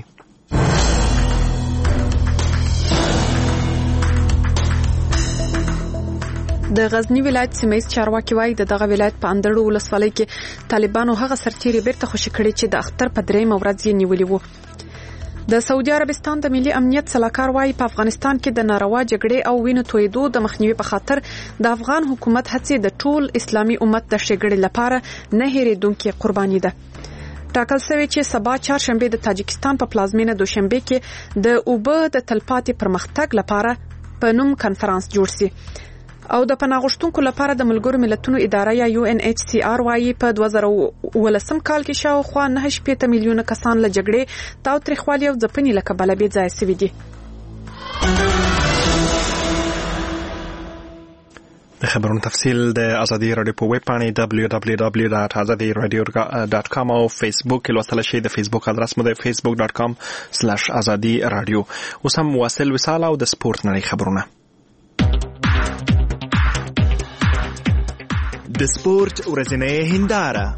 د غزنی ولایت سیمایي چارواکي وايي دغه ولایت په اندړو ولسوالۍ کې طالبانو هغه سرتیري بیرته خوشی کړي چې د اختر په درېیم ورځ یې نیولې وو. د سعودي عربستان د ملي امنیت سلاکار وايي په افغانستان کې د ناروا جګړې او وینو تویدو د مخنیوي په خاطر د افغان حکومت هڅې د ټول اسلامي امت د ښېګړې لپاره نه هېرېدونکې قرباني ده. ټاکل شوی چې سبا چهارشنبه د تاجکستان په پلازمینه دوشنبه کې د اوبه د تلپاتې پرمختګ لپاره په نوم کنفرانس جوړ شي او د پناهغښتونکو لپاره د ملګرو ملتونو اداره یا یو ان ایچ سی آر وايي په دوه زره ولسم کال کې شاوخوا نه شپږ میلیونه کسان له جګړې تاو تریخوالي او ځپنې له کبله بې ځایه شوي دي. د خبرونو تفصیل د ازادي رادیو په ویب پاڼې دبلیو دبلیو دبلیو ډاټ ازادي رادیو ډاټ کام او فیسبوک کې لوستلی شئ. د فیسبوک ادرس مو د فیسبوک ډاټ کام سلاش ازادي رادیو. اوس هم واصل وصال او د سپورت نړۍ خبرونه. د سپورت ورځنۍ هنداره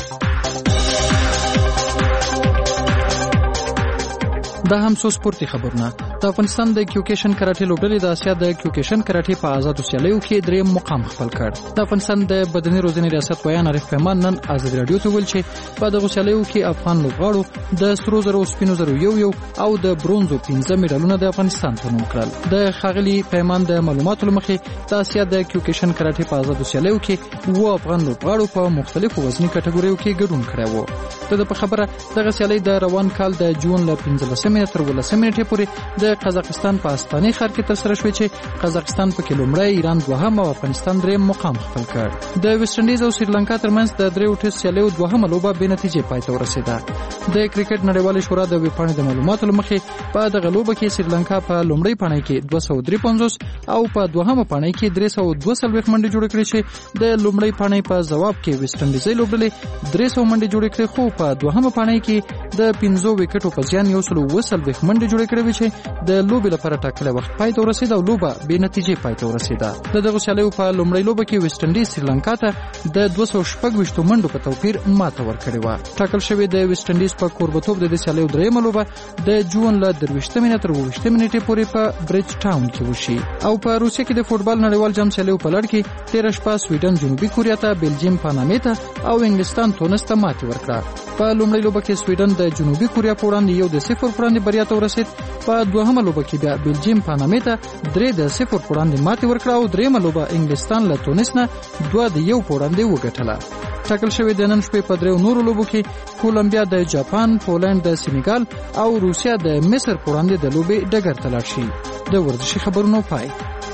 دا هم څو سپورتي خبرونه. د افغانستان د کیوکیشن کراټې لوبډلې د اسیا د کیوکیشن کراټې په آزادو سیالیو کې دریم مقام خپل کړ. د افغانستان د بدني روزنې ریاست ویان عارف پیمان نن ازادي رادیو ته ویل چې په دغه سیالیو کې افغان لوبغاړو د سرو زرو او سپینو زرو یو یو او د برونزو پنځه میډالونه د افغانستان په نوم کړل. د ښاغلي پیمان د معلوماتو لمخې د اسیا د کیوکیشن کراټې په آزادو سیالیو کې و افغان لوبغاړو په مختلفو وزني کټګوریو کې ګډون کړی و. د په خبره دغه سیالي د روان کال د جون ل پنځلسمې تر ولسمې نیټې پورې د قزاقستان په استاني ښار کې ترسره شوې چې قزاقستان پکې لومړی، ایران دوهم او افغانستان دریم مقام خپل کړ. د ویسټ انډیز او سریلانکا ترمنځ د دریو ټیسټ سیالیو دوهمه لوبه بې نتیجې پای ته ورسېده. د کرکټ نړیوالې شورا د ویب پاڼې د معلوماتو له مخې په دغه لوبه کې سریلانکا په لومړۍ پاڼۍ کې دوه سوه درې پنځوس او په دوهمه پاڼۍ کې درې سوه دوه څلوېښت منډې جوړې کړې چې د لومړۍ پاڼۍ په ځواب کې ویسټ انډیزۍ لوبډلې درې سوه منډې جوړې کړې، خو په دوهمه پاڼۍ کې د پنځو وکټو په زیان یو سل اووه څلوېښت منډې جوړې کړې وې چې د لوبې لپاره ټاکلی وخت پای ته ورسېده او لوبه بې نتیجې پای ته ورسېده. د دغو سیالیو په لومړۍ لوبه کې ویسټ انډیز سریلانکا ته د دوه سوه شپږ ویشتو منډو په توپیر ماته ورکړې وه. ټاکل شوې د ویسټ انډیز په کوربتوب د دې سیالیو درېیمه لوبه د جون له درویشتمې نه تر اووه ویشتمې نیټې پورې په بریج ټاون کې وشي. او په روسیه کې د فوټبال نړیوال جام سیالیو په لړ کې تېره شپه سویډن جنوبي کوریا ته، بلجیم پانامې ته او انګلستان تونس ته ماتې ورکړه. په لومړۍ لوبه کې سویډن د جنوبي کوریا په وړاندې یو د صفر په وړاندې بریا ته ورسېد. په دوهمه لوبه کې بیا بلجیم پانامې ته درې د صفر په وړاندې ماتې ورکړه او درېیمه لوبه انګلستان له تونس نه دوه د یو په وړاندې وګټله. ټاکل شوې د نن شپې په دریو نورو لوبو کې کولمبیا د جاپان، پولنډ د سینیګال او روسیا د مصر په وړاندې د لوبې ډګر ته لاړ شي. د ورزشي خبرونو پای.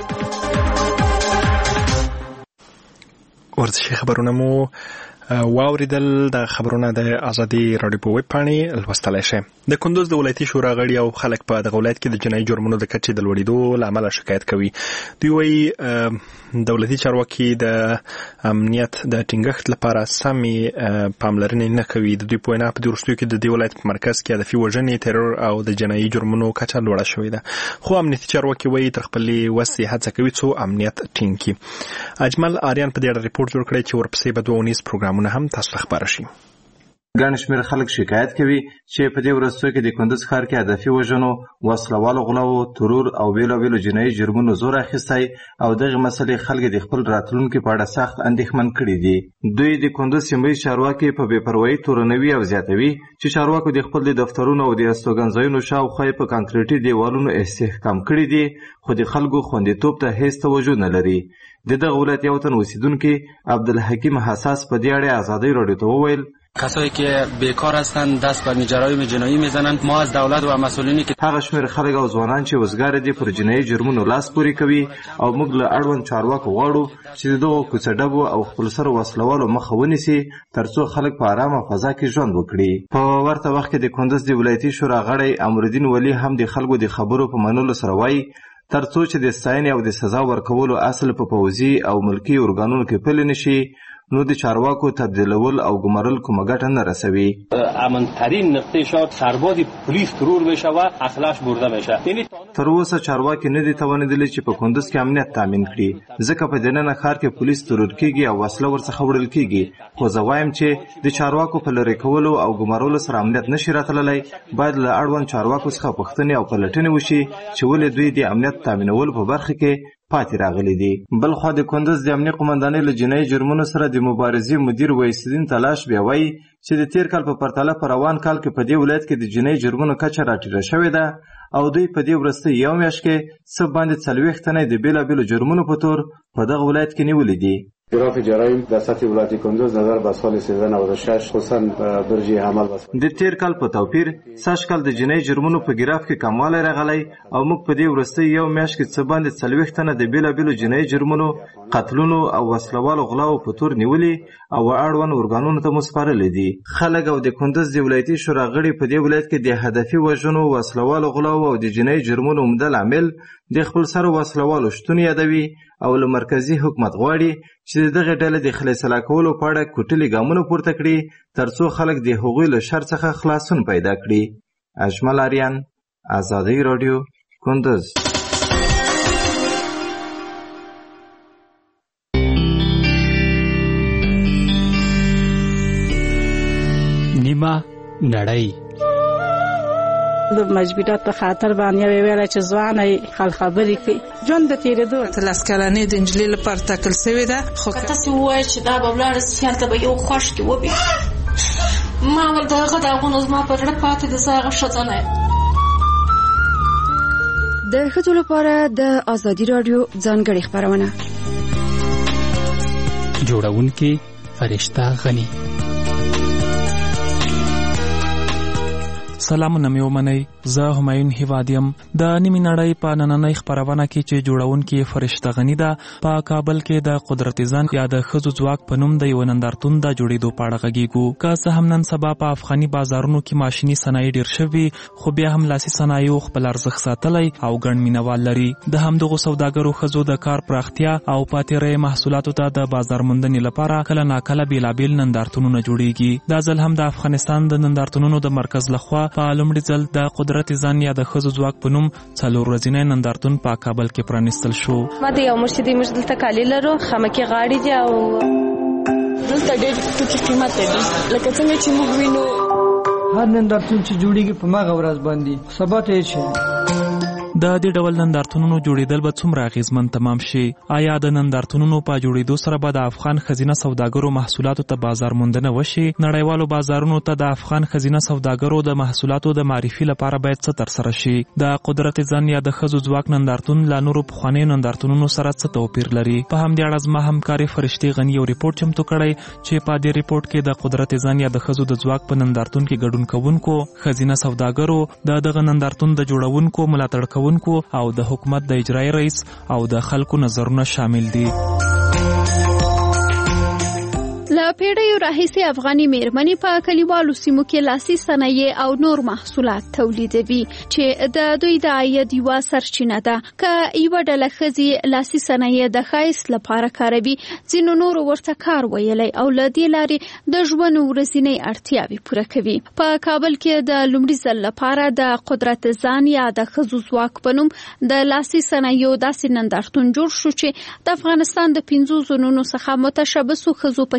ورزشي خبرونه مو واوریدل. د خبرونه د ازادي رادیو په ویب پاڼې لوستلی شئ. د کندوز د ولایتي شورا غړي او خلک په دغه ولایت کې د جنایي جرمونو د کچې د لوړېدو له امله شکایت کوي. دوی وایي دولتي چارواکي د امنیت د ټینګښت لپاره سمې پاملرنې نه کوي. د دوی په وینا په دې وروستیو کې د دې ولایت په مرکز کې هدفي وژنې، ترور او د جنایي جرمونو کچه لوړه شوې ده، خو امنیتي چارواکي وایي تر خپلې وسې هڅه کوي څو امنیت ټینګ کړي. اجمل آریان په دې اړه ریپورټ جوړ کړی چې ورپسې به دوه اونیز پروګرامونه هم تاسو ته خبره شي. ګڼ شمېر خلک شکایت کوي چې په دې ورځو کې د کندوز ښار کې هدفي وژنو، وسلوالو غلاو، ترور او بېلابېلو جنایي جرمونو زور اخیستی او دغه مسلې خلک د خپل راتلونکي په اړه سخت اندېښمن کړي دي. دوی د کندوز سیمه ییز چارواکي په بې پروایي تورنوي او زیاتوي چې چارواکو د خپل دفترونو او د استوګنځایونو شاوخوا یې په کانکریټي دیوالونو استحکام کړي دي، خو د خلکو خوندیتوب ته هیڅ توجه نه لري. د دغه ولایت یو تن اوسیدونکي عبدالحکیم حساس په دې اړه ازادۍ راډیو ته وویل کسایی که بیکار هستند دست به جرایم جنایی میزنند. ما از دولت و مسئولینی که هغه شمېر خلک او ځوانان چې وزګار دي پر جنایي جرمونو لاس پورې کوي او موږ له اړوند چارواکو غواړو چې د دغو کوڅه ډبو او خپلسر وسلوالو مخه ونیسي ترڅو خلک په ارامه فضا کې ژوند وکړي. په ورته وخت کې د کندوز د ولایتي شورا غړی امرالدین ولی هم د خلکو د خبرو په منلو سره وایي ترڅو چې د ستاینې او د سزا ورکولو اصل په پوځي او ملکي ارګانونو کې پلی نشي نو د چارواکو تبدیلول او ګمارل کومه ګټه نه رسوي. امن‌ترین نقطه شاید سرباز پلیس ترور بشه و اصلاش برده بشه. تر اوسه چارواکي نه دي توانیدلي چې په کندوز کې امنیت تامین کړي، ځکه په دننه ښار کې پولیس ترور کیږي او وسله ورڅخه وړل کیږي. خو زه وایم چې د چارواکو په لرې کولو او ګمارلو سره امنیت نشي راتللی. باید له اړوند چارواکو څخه پوښتنې او پلټنې وشي چې ولې دوی د امنیت تامینولو په برخه کې پاتې راغلي دي. بل خوا د کندوز د امنیت قومندانۍ له جنایي جرمونو سره د مبارزې مدیر ویسدین تلاش بیا وایي چې د تیر کال په پرتله په روان کال کې په دې ولایت کې د جنایي جرمونو کچه راټیټه شوې ده او دوی په دې وروستۍ یو میاشت کې څه باندې څلوېښت تنه د بېلابېلو جرمونو په تور په دغه ولایت کې نیولي دي. گراف جرایم در سطح ولایت کندوز نظر به سال سیزده نود و شش خصوصا برجی عمل بس د تیر کال په توپیر سږ کال د جنایي جرمونو په ګراف کې کموالی راغلی او موږ په دې وروستۍ یو میاشت کې څه باندې څلوېښت تنه د بېلابېلو جنایي جرمونو، قتلونو او وسلوالو غلاو په تور نیولي او اړوند ارګانونو ته مو سپارلي دي. خلک او د کندوز د ولایتي شورا غړي په دې ولایت کې د هدفي وژنو، وسلوالو غلاو او د جنایي جرمونو عمده لامل د خپلسرو وسلوالو شتون یادوي او له مرکزي حکومت غواړي چې د دغه ډلې د خلاصه کولو په اړه کوټلي ګامونه پورته کړي ترڅو خلک د هغوی له شر څخه خلاصون پیدا کړي. اجمل آریان، ازادي راډیو، کندوز. نیمه نړۍ د مجبوریت په خاطر باندې ویل چې ځواني خل خبرې کوي ژوند د تیرېدو لاس کلنې د انجلۍ لپاره ټاکل شوې ده. خو که تاسو ووایئ چې دا به ولاړه سي هلته به یو خوښ کې وبي ما ول د هغه داغونه زما په زړه پاتې د زه هغه ښځه نه یم. د ښځو لپاره د ازادي راډیو ځانګړې خپرونه جوړونکې فرشته غني. سلامونه مې ومنئ، زه همایون هیوادیم. د نیمې نړۍ په نننۍ خپرونه کې چې جوړونکې فرشته غني ده په کابل کې د قدرت زن یا د ښځو ځواک په نوم د یو نندارتون د جوړېدو په اړه غږیږو. که څه هم نن سبا په افغاني بازارونو کې ماشیني صنایع ډېر شوي خو بیا هم لاسي صنایعو خپل ارزښت ساتلی او ګڼ مینوال لري. د همدغو سوداګرو ښځو د کار پراختیا او پاتې محصولاتو ته د بازار موندنې لپاره کله ناکله بېلابېل نندارتونونه جوړېږي. دا ځل هم د افغانستان د نندارتونونو د مرکز لخوا په لومړي ځل د قدرت ځان یا د ښځو ځواک په نوم څلور ورځنی نندارتون په کابل کې پرانیستل شو. ما د یو مرشدي موږ دلته کالي لرو، خامکي غاړې دي او دلته ډېر ټوکې قیمت دي. لکه څنګه چې موږ وینو هر نندارتون چې جوړیږي په ماغه ورځ باندې سبا ته شي. د دې ډول نندارتونونو جوړېدل به څومره اغېزمن تمام شي؟ آیا د نندارتونونو په جوړېدو سره به د افغان ښځینه سوداګرو محصولاتو ته بازار موندنه وشي؟ نړیوالو بازارونو ته د افغان ښځینه سوداګرو د محصولاتو د معرفي لپاره باید څه ترسره شي؟ د قدرت زن یا د ښځو ځواک نندارتون له نورو پخوانیو نندارتونونو سره څه توپیر لري؟ په همدې اړه زما همکارې فرشتې غني یو ریپورټ چمتو کړی چې په دې ریپورټ کې د قدرت زن یا د ښځو د ځواک په نندارتون کې ګډون کوونکو، ښځینه سوداګرو، د دغه نندارتون د جوړونکو، ملاتړ کوونکو او د حکومت د اجرایي رئیس او د خلکو نظرونه شامل دي. له پیړیو راهیسې افغاني میرمنې په کلیوالو سیمو کې لاسي صنایع او نور محصولات تولیدوي چې د دوی د عاید یوه سرچینه ده. که یوه ډله ښځې لاسي صنایع د ښایست لپاره کاروي، ځینو نورو ورته کار ویلی او له دې لارې د ژوند ورځنۍ اړتیاوې پوره کوي. په کابل کې د لومړي ځل لپاره د قدرت ځان یا د ښځو ځواک په نوم د لاسي صنایعو داسې نندارتون جوړ شو چې د افغانستان د پنځو زونونو څخه متشبثو ښځو پکې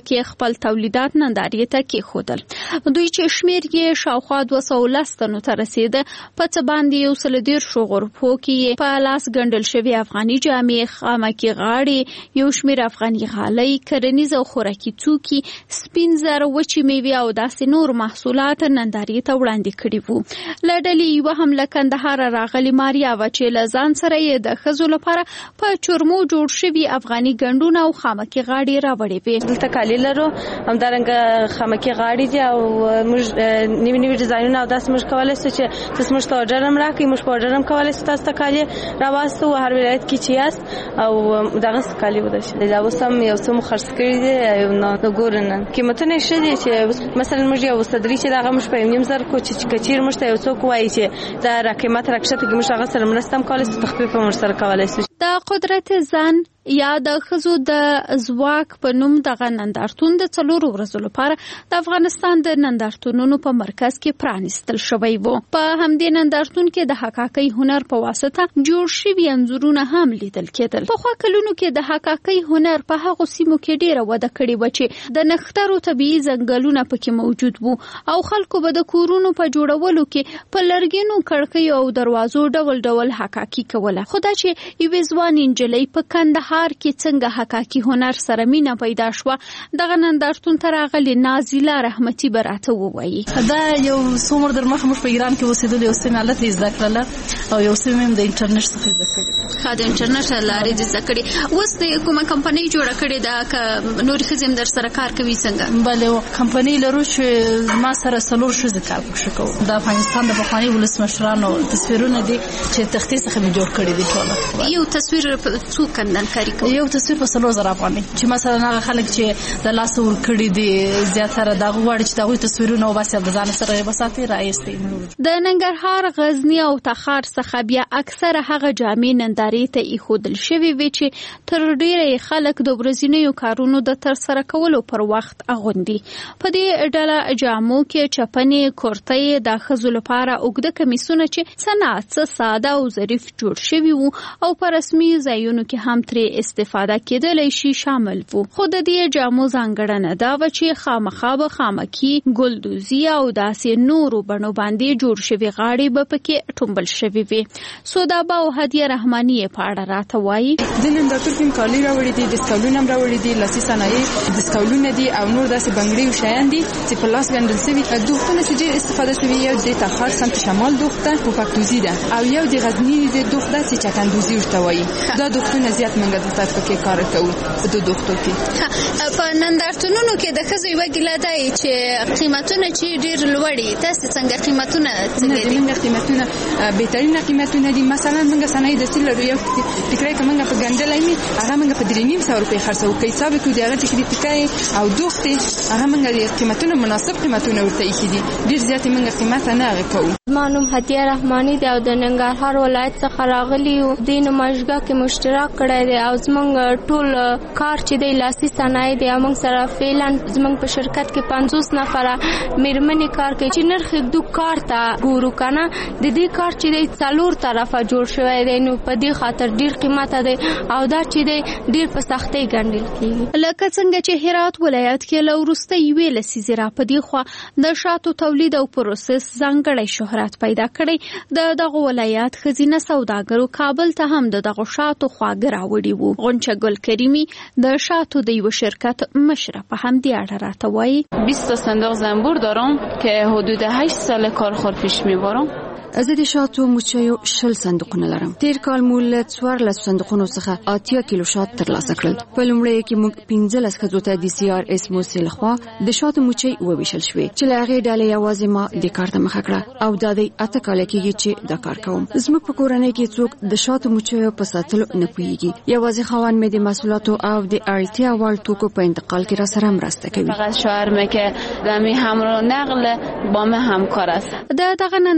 خپل تولیدات نندارې ته کېښودل. دوی چې شمیر یې شاوخوا دوه سوه لس تنو ته رسېده، په څه باندې یو سل دېرشو غرفو کې په لاس ګنډل شوي افغاني جامې، خامکي غاړې، یو شمیر افغاني غالۍ، کرنیز او خوراکي توکي، سپین زر، وچې میوې او داسې نور محصولات نندارې ته وړاندې کړي وو. له ډلې یوه هم له کندهاره راغلې ماریا وه چې له ځان سره یې د ښځو لپاره په چرمو جوړ شوي افغاني ګنډونه او خامکي غاړې راوړې وې. دلته کالي لرو، همدارنګه خامکي غاړې دي او موږ نوي نوي ډیزاینونه او داسې موږ کولی شو چې تاسو موږ ته اورډر هم راکړئ، موږ په اورډر هم کولی شو تاسو ته کالي راواستو هر ولایت کې چې یاست او دغسې کالي ودرشي. دا اوس هم یو څه مو خرڅ کړي دي، نو ګورو نن قیمتونه یې ښه دي چې مثلا موږ یو صدري چې دغه موږ په یو نیم زر کو چې کچیر موږ ته یو څوک وایي چې دا را قیمت راکښته کړي، موږ هغه سره مرسته هم کولی شو، تخفیف هم ورسره کولی شو. د قدرت ځان یا د ښځو د ځواک په نوم دغه نندارتون د څلورو ورځو لپاره د افغانستان د نندارتونونو په مرکز کې پرانیستل شوی و. په همدې نندارتون کې د حقاقي هنر په واسطه جوړ شوي انځورونه هم لیدل کېدل. پخوا کلونو کې د حقاقي هنر په هغو سیمو کې ډیره وده کړې وه چې د نښترو طبیعي ځنګلونه پکې موجود وو او خلکو به د کورونو په جوړولو کې په لرګینو کړکیو او دروازو ډول ډول حقاقي کوله. خو دا چې یوې ځوانې نجلۍ په کندهار کې څنګه حقاقي هنر سره مینه پیدا شوه، دغه نندارتون ته راغلې نازیله رحمتي به راته ووایي. دا یو څو عمر در مخه موږ په ایران کې اوسېدلو، یو څه مې هلته زده کړله او یو څه مې هم د انټرنیټ څخه زده کړي. ښه، د انټرنیټ له لارې دې زده کړي. اوس د کومه کمپنۍ جوړه کړې ده که نورې ښځې هم در سره کار کوي څنګه؟ بلې کمپنۍ لرو چې ما سره څلور ښځې کار پکښې کوو. د افغانستان د پخواني ولسمشرانو تصویرونه دي چې تختې څخه مې جوړ کړي دي ټوله. یو تصویر څو کندنکاري کوي؟ یو تصویر په څلور زره افغانۍ چې مثلا هغه خلک چې د لاسه ورکړي دي زیاتره د هغوی غواړي چې د هغوی تصویرونه وباسي او د ځان سره یې وساتي رایستې. د ننګرهار، غزني او تخار څخه بیا اکثره هغه جامې نندارې ته ایښودل شوې وې چې تر ډیره خلک د ورځنیو کارونو د ترسره کولو پر وخت اغوندي. په دې ډله جامو کې چپنې، کورتۍ، د ښځو لپاره اوږده کمیسونه چې څه نه څه ساده او ظریف جوړ شوي وو او په رسمي ځایونو کې هم ترې استفاده کېدلی شي شامل وو. خو د دې جامو ځانګړنه دا وه چې خامخا به خامکي، ګلدوزي او داسې نورو بڼو باندې جوړ شوي غاړې به پکې ټومبل شوي وي. سودابه او هدیه رحماني یې په اړه راته وایي. د نندارتون کې کالي راوړي دي، دستکولونه هم راوړي دي، لاسي صنایع دستکولونه دي او نور داسې بنګړي او شیان دي چې په لاس ګنډل شوي. دوختونه چې ډېر استفاده شوي، یو د تخار سمت شمال دوخت ده پوپکدوزي ده او یو د غزني د دوخت ده چې چکندوزي ورته وایي. دا دوختونه زیات منګه دلته پکې کار کوو په دو دوختو کې. په نندارتونونو کې د ښځو یوه ګیله ده چې قیمتونه چې ډېر لوړ دي. تاسې څنګه قیمتونه څنګه دي؟ موږ قیمتونه بهترینه قیمتونه دي. مثلا موږ صنایع دستي لرو، یو ټیکری که موږ په ګنډلی وي هغه موږ په درې نیم سوه روپۍ خرڅوو. که حساب کړو د هغه ټیکري ټیکۍ او دوختې هغه موږ د قیمتونه مناسب قیمتونه ورته ایښي دي، ډېر زیاتې موږ قیمته نه هغه کوو. زما نوم هدیه رحماني دی او د ننګرهار ولایت څخه راغلي یو. دې نمایشګاه کې مو اشتراک کړی دی او زموږ ټول کار چې دی لاسي صنایع دی او موږ سره فعلا زموږ په شرکت کې پنځوس نفره میرمنې کار کوي چې نرخ دو کار ته ګورو کنه. د دې کار چې دی څلور طرفه جوړ شوی دی، نو په دې خاطر ډېر قیمته دی او دا چې دی ډېر په سختۍ ګنډل کېږي. لکه څنګه چې هرات ولایت کې له وروسته یوې لسیزې را په دې خوا د شاتو تولید او پروسس ځانګړی شهرت پیدا کړی، د دغه ولایت ښځینه سوداګرو کابل ته هم د دغو شاتو خواږه راوړي وو. غنچه ګل کریمي د شاتو د یو شرکت مشره په همدې اړه راته وایي. بیست تا صندوق زنبور دارم که حدود هشت سال کار خور پیش میبرم. زه د شاتو مچیو شل صندوقونه لرم. تیر کال مو له څوارلس صندوقونو څخه اتیا کیلو شات ترلاسه کړل. په لومړي کې موږ پنځلس ښځو ته د سی آر اس موسسې لخوا د شاتو مچۍ وویشل شوې چې له هغې ډلې یوازې ما د کار ته مخه کړه او دا د اته کاله کېږي چې دا کار کوم. زموږ په کورنۍ کې څوک د شاتو مچیو په ساتلو نه پوهېږي. یوازې خاوند مې د محصولاتو او د اړتیا وړ توکو په انتقال کې را سره مرسته کوي. فقط شوهر مې که دمی همراه نقل با من همکار است. د دغه نندارتون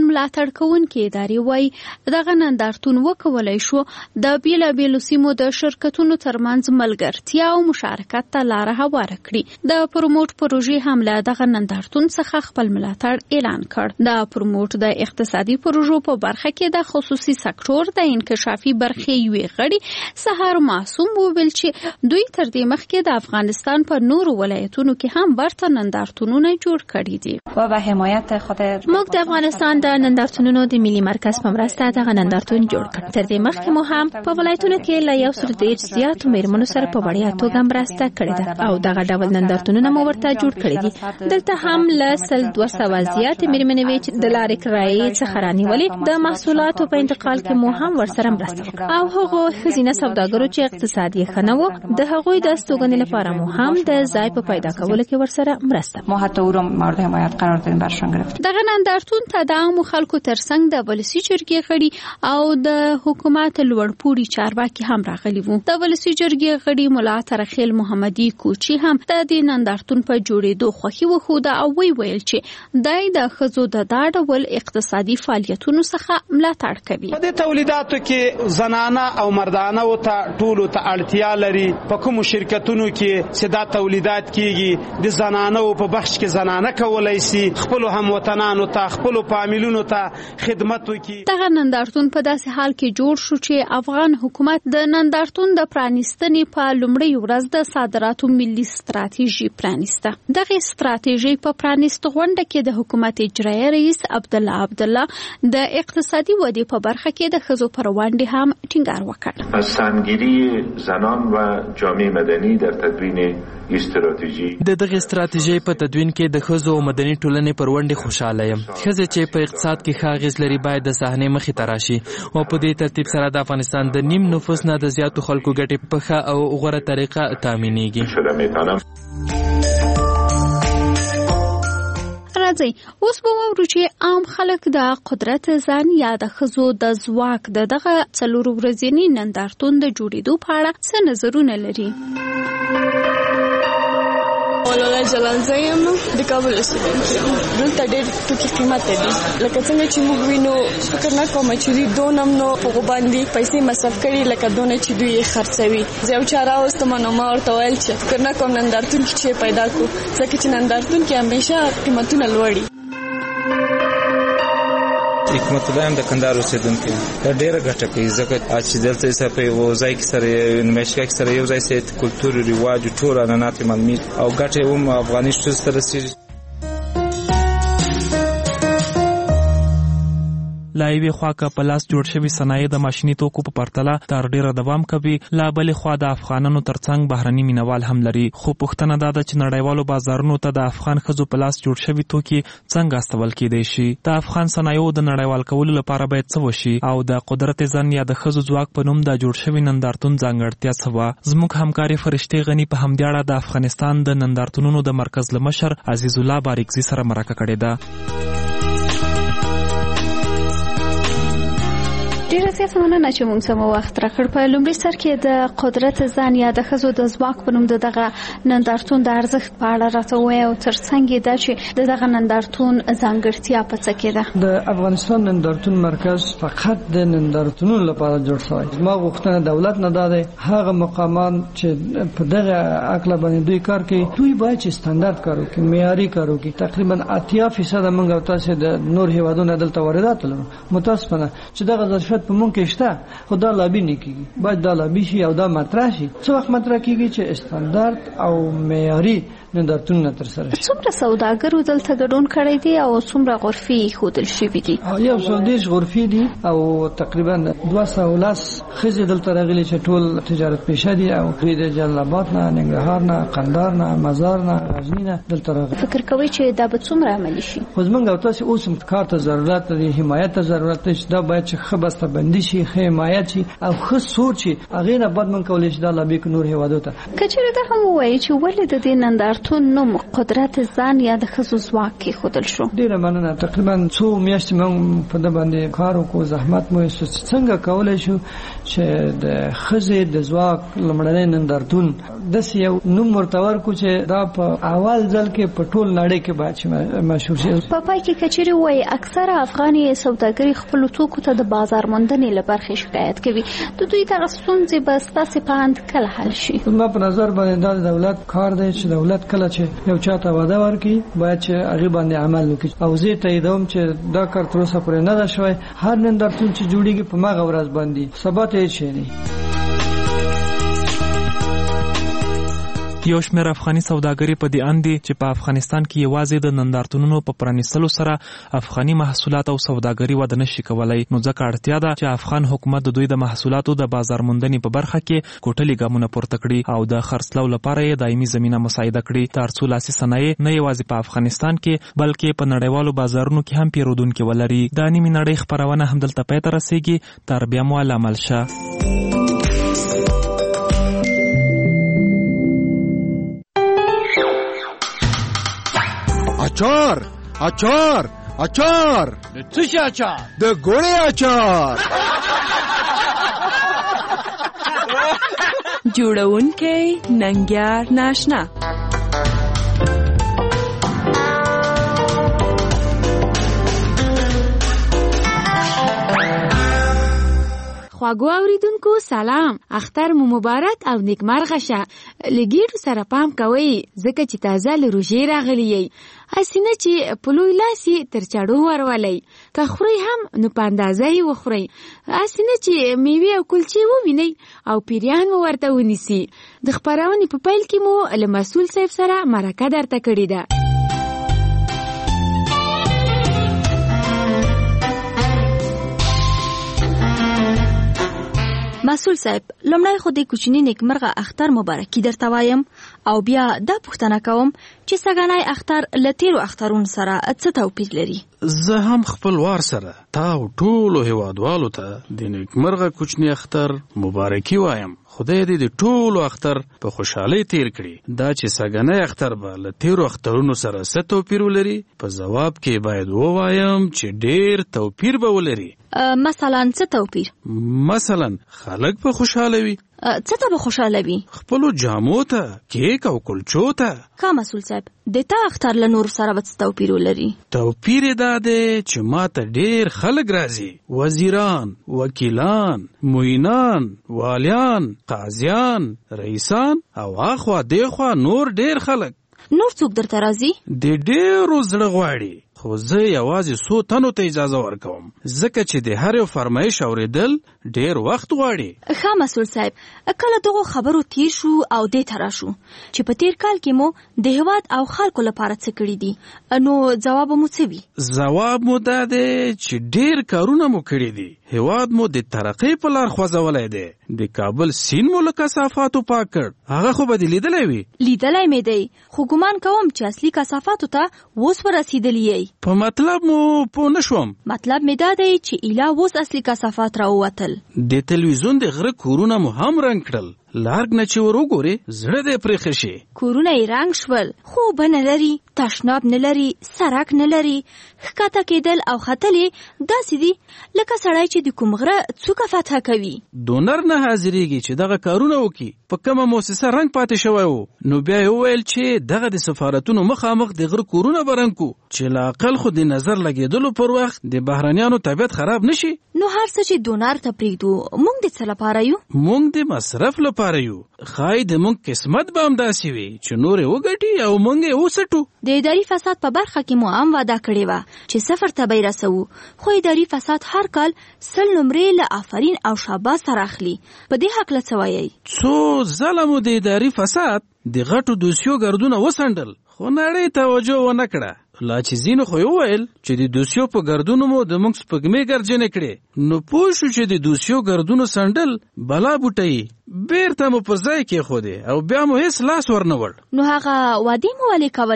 نندارتون ملاتړ کوونکي ادارې وایي دغه نندارتون وکولای شو د بیلابیلو سیمو د شرکتونو ترمنځ ملګرتیا او مشارکت ته لاره هواره کړي. د پروموټ پروژې هم له دغه نندارتون څخه خپل ملاتړ اعلان کړ. د پروموټ د اقتصادي پروژو په برخه کې د خصوصي سکتور د انکشافي برخې یوې غړي سحر معصوم وویل چې دوی تر دې مخکې د افغانستان په نورو ولایتونو کې هم ورته نندارتونونه جوړ کړي دي. موږ د افغانستان د نندارتونونو د ملي مرکز په مرسته دغه نندارتون جوړ کړ. تر دې مخکې مو هم په ولایتونو کې له یو سل ډېر زیاتو میرمنو سره په وړیا توګه مرسته کړې ده او دغه ډول نندارتونونه مو ورته جوړ کړي دي. دلته هم له سل دوه سوه زیاتې میرمنې وې چې د لارې کرایې څخه رانیولې. د محصولاتو په انتقال کې مو هم ورسره مرسته وکړه او هغو ښځینه سوداګرو چې اقتصاد یې ښه نه و د هغوی د استوګنې لپاره مو هم د ځای په پیدا کولو کې ورسره مرسته. ما حتی او را مورد حمایت قرار دادیم برشان گرفتیم. دغه نندارتون ته د عامو خلکو ترڅنګ د ولسي جرګې غړي او د حکومت لوړپوړي چارواکي هم راغلي وو. د ولسي جرګې غړي ملا ترخیل محمدي کوچي هم د دې نندارتون په جوړېدو خوښي وښوده او وی ویل چې دای د ښځو د دا ډول اقتصادي فعالیتونو څخه ملاتړ کوي. په دې تولیداتو کې زنانه او مردانه او ته ټولو ته اړتیا لري. په کوم شرکتونو کې چې دا تولیدات کیږي د زنانه په بخش کې زنانه کولای شي خپل هموطنانو ته خپل فامیلونو ته خدمت وکړي. دغه نندارتون په داسې حال کې جوړ شو چې افغان حکومت د نندارتون د پرانیستنې په لومړۍ ورځ د صادراتو ملي ستراتیژي پرانیسته. دغه ستراتیژي په پرانیست غونډه کې د حکومت اجرایي رئیس عبدالله عبدالله د اقتصادي ودې په برخه کې د ښځو پر ونډې هم ټینګار وکړ. از سهمگیری زنان و جامعه مدنی در تدوین استراتیژي د دغه استراتیژي په تدوین کې د ښځو او مدني ټولنې پر ونډې خوشاله یم. ښځې چې په اقتصاد کې ښه اغېز لري باید د صحنې مخې ته راشي او په دې ترتیب سره د افغانستان د نیم نفوس نه د زیاتو خلکو ګټې په ښه او غوره طریقه تامینېږي. راځي اوس به وورو چې عام خلک د قدرت ځان یا د ښځو د ځواک د دغه څلورو ورځني نندارتون د جوړېدو په اړه څه نظرونه لري. مولانا جلانزه یم د کابل اوسیدونکې یم. دلته ډېر توکي قیمت دي لکه څنګه چې موږ وینو فکر نه کوم چې دوی دونه نو په هغو باندې پیسې مصرف کړي لکه دونه چې دوی یې خرڅوي. زه یو چا راوستم نو ما ورته ویل چې فکر نه کوم نندارتون کې چې پیدا کړو ځکه چې نندارتون کې همیشه قیمتونه لوړ دي. حکمت الله هم د کندهار اوسیدونکی دا ډیره ګټه کوي ځکه چې دلته یې په یو ځای کې سره نمایشګاه کې سره یو ځای سي کلتور رواج ټول عنعنات معلومي او ګټه هم افغاني ښځو ته رسېږي. لا یوې خوا که په لاس جوړ شوي صنایع د ماشیني توکو په پرتله تر ډیره دوام کوي، لا بلې خوا د افغانانو ترڅنګ بهرني مینوال هم لري. خو پوښتنه دا ده چې نړیوالو بازارونو ته د افغان ښځو په لاس جوړ شوي توکي څنګه استول کېدای شي؟ د افغان صنایعو د نړیوال کولو لپاره باید څه وشي او د قدرت زن یا د ښځو ځواک په نوم د جوړ شوي نندارتون ځانګړتیا څه وه؟ زموږ همکارې فرشتې غني په همدې اړه د افغانستان د نندارتونونو د مرکز له مشر عزیز الله باریکزي سره مرکه کړې ده. ډیره زیاته مننه چې موږ سم وخت راکړ. په لومړي سر کې د قدرت ځان یا د ښځو د ځواک په نوم د دغه نندارتون د ارزښت په اړه راته ووایه او ترڅنګ یې دا چې د دغه نندارتون ځانګړتیا په څه کې ده؟ د افغانستان نندارتون مرکز فقط د نندارتونونو لپاره جوړ شوی. زما غوښتنه دولت نه ده هغه مقامان چې په دغه عقله باندې دوی کار کوي دوی باید چې ستاندارد کار وکړي، معیاري کار وکړي. تقریبا اتیا فیصد موږ او تاسو د نور هیوادونو دلته واردات لرو. متاسفانه چې دغه ظرفیت په مونږ کې شته خو دا لابي نه کیږي. باید دا لابي شي او دا مطرح شي. څو وخت مطرح کیږي چې استاندارد او معیاري نندارتونونه تر سره شي. څومره سوداګرو دلته ګډون کړی دی او څومره غرفې ښودل شوي دي؟ یو سل دېرش غرفې دي او تقریبا دوه سوه لس ښځې دلته راغلي چې ټول تجارت پیشه دي او دوی د جلال آباد نه، ننګرهار نه، قندهار نه، مزار نه، غزني نه دلته راغلي. فکر کوئ چې دا به څومره عملي شي؟ خو زموږ او تاسو اوس هم کار ته ضرورت لري، حمایت ته ضرورت دی چې دا باید چې ښه بسته‌بندي شي، ښه حمایت شي او ښه سوچ شي. هغې نه بعد موږ کولی شي دا لابي کړو نور هېوادو ته. که چېرې دا هم ووایي چې ولې د دې نندارتون نندارتون نوم قدرت زن یا د ښځو ځواک کې خودل شو. ډیره مننه. تقریبا څو میاشتې موږ په دې باندې کار وکړو، زحمت مو ایستو چې څنګه کولای شو چې د ښځې د ځواک لمړنی نندارتون داسې یو نوم ورته ورکړو چې دا په اول ځل کې په ټول نړۍ کې باید مشهور شي. په پای کې کچېرې وایي اکثره افغاني سوداګري خپلو توکو ته د بازار موندنې له برخې شکایت کوي. د دوی دغه ستونزې به ستاسې په اند کله حل شي؟ زما په نظر باندې دا د دولت کار دی چې دولت کله چې یو چا ته وعده ورکړي باید چې هغې باندې عمل وکړي. او زه تاییدوم چې دا کار تر اوسه پورې نه ده شوی. هر نندارتون چې جوړېږي په هماغه ورځ باندې، سبا ته هېڅ شی نه. یو شمېر افغاني سوداګري په دې اند دي چې په افغانستان کې یوازې د نندارتونونو په پرانیستلو سره افغاني محصولات او سوداګري وده نشي کولای، نو ځکه اړتیا ده چې افغان حکومت د دوی د محصولاتو د بازار موندنې په برخه کې کوټلي ګامونه پورته کړي او د خرڅلاو لپاره یې دایمي زمینه مساعده کړي، تر څو لاسي صنایع نه یوازې په افغانستان کې بلکې په نړیوالو بازارونو کې هم پیرودونکي ولري. د نیمې نړۍ خپرونه همدلته پای ته رسیږي. تر بیا مو عمل شه. اچار اچار اچار د څه شي اچار؟ د ګوړې اچار. جوړونکی ننګیار ناشنا. خواږو اوریدونکو سلام، اختر مو مبارک او نیکمرغه شه. لګیډو سره پام کوئ ځکه چې تازه له روژې راغلی یې. اسینه چې په لوی لاس یې تر چاړو ورولئ، که خورئ هم نو په اندازه یې وخورئ. اسینه چې میوې او کلچې ووینئ او پیریان مو ورته ونیسي. د خپرونې په پیل کې مو له مسؤل صاحب سره مرکه درته کړې ده. مسؤل صاحب، لمړی خو د کوچني نیکمرغه اختر مبارکي درته وایم او بیا دا پوښتنه کوم چې سږنی اختر له تیرو اخترونو سره څه توپیر لري؟ زه هم خپل وار سره تاو ټولو هیوادوالو ته د نیکمرغه کوچني اختر مبارکي وایم. خدای دې د ټولو اختر په خوشحالۍ تیر کړي. دا چې سږنی اختر به له تیرو اخترونو سره څه توپیر ولري، په ځواب کې باید ووایم چې ډیر توپیر به ولري. مثلا څه توپیر؟ مثلا خلک به خوشحاله وي. څه ته به خوشحاله وي؟ خپلو جامو ته، کیک او کلچو ته. کا مسؤل صاحب، د تا اختر له نور سره به څه توپیر ولري؟ توپیر یې دا دی چې ما ته ډیر خلک راځي، وزیران، وکیلان، معینان، والیان، قاضیان، رئیسان او اخوا دیخوا نور ډیر خلک. نور څوک درته راځي؟ د ډیرو زړه غواړي، خو زه یوازې څو تنو ته اجازه ورکوم ځکه چې د هر یو فرمایش اوریدل ډیر وخت غواړي. ښه مسؤل صاحب، کله دغو خبرو تیر شو او دې ته راشو چې په تیر کال کې مو د هیواد او خلکو لپاره څه کړي دي، نو ځواب مو څه وي؟ ځواب مو دا دی چې ډیر کارونه مو کړي دي. هیواد مو د ترقۍ په لار خوځولی دی. د کابل سیند مو له کثافاتو پاک کړ. هغه خو به دې لیدلی وي. لیدلی مې دی، خو ګمان کوم چې اصلي کثافاتو ته اوس ورسېدلی یې. په مطلب مو پوه نه شوم. مطلب مې دا دی چې ایله اوس اصلي کثافات راووتل. د تلویزیون د غره کورونه مو هم رنګ کړل. لارګ نه چې ور وګورې زړه دې پرې ښه شي. کورونه یې رنګ شول، خو اوبه نه لري، تشناب نه لري، سړک نه لري. ښکته کېدل او ختل یې داسې دي لکه سړی چې د کوم غره څوکه فتح کوي. ډونر نه حاضرېږي چې دغه کارونه وکړي. په کومه مؤسسه رنګ پاتې شوی و، نو بیا یې وویل چې دغه د سفارتونو مخامخ د غره کورونه به رنګ کړو چې له اقل خو د نظر لګېدلو پر وخت د بهرنیانو طبیعت خراب نشي. نو هر څه چې ډونر ته پرېږدو، موږ د څه لپاره یو؟ موږ د مصرف لپاره یو. خای د موږ قسمت به همداسې وي چې نور یې وګټي او موږ یې وسټو. د اداري فساد په برخه کې مو هم وعده کړې وه چې صفر ته به یې رسوو، خو اداري فساد هر کال سل نمرې له آفرین او شاباس سره اخلي. په دې هکله څه وایئ؟ څو ځله مو د اداري فساد د غټو دوسیو ګردونه وڅنډل، خو نړۍ توجه ونه کړه. لا چې ځینو خو یې وویل چې د دوسیو په ګردونو مو د موږ سپږمې ګرجنې کړې، نو پوه شو چې د دوسیو ګردونو څنډل بلا بوټی بیرته مو پر ځای کېښودې او بیا مو هېڅ لاس ورنه وړ. نو هغه وعدې مو ولې کولې؟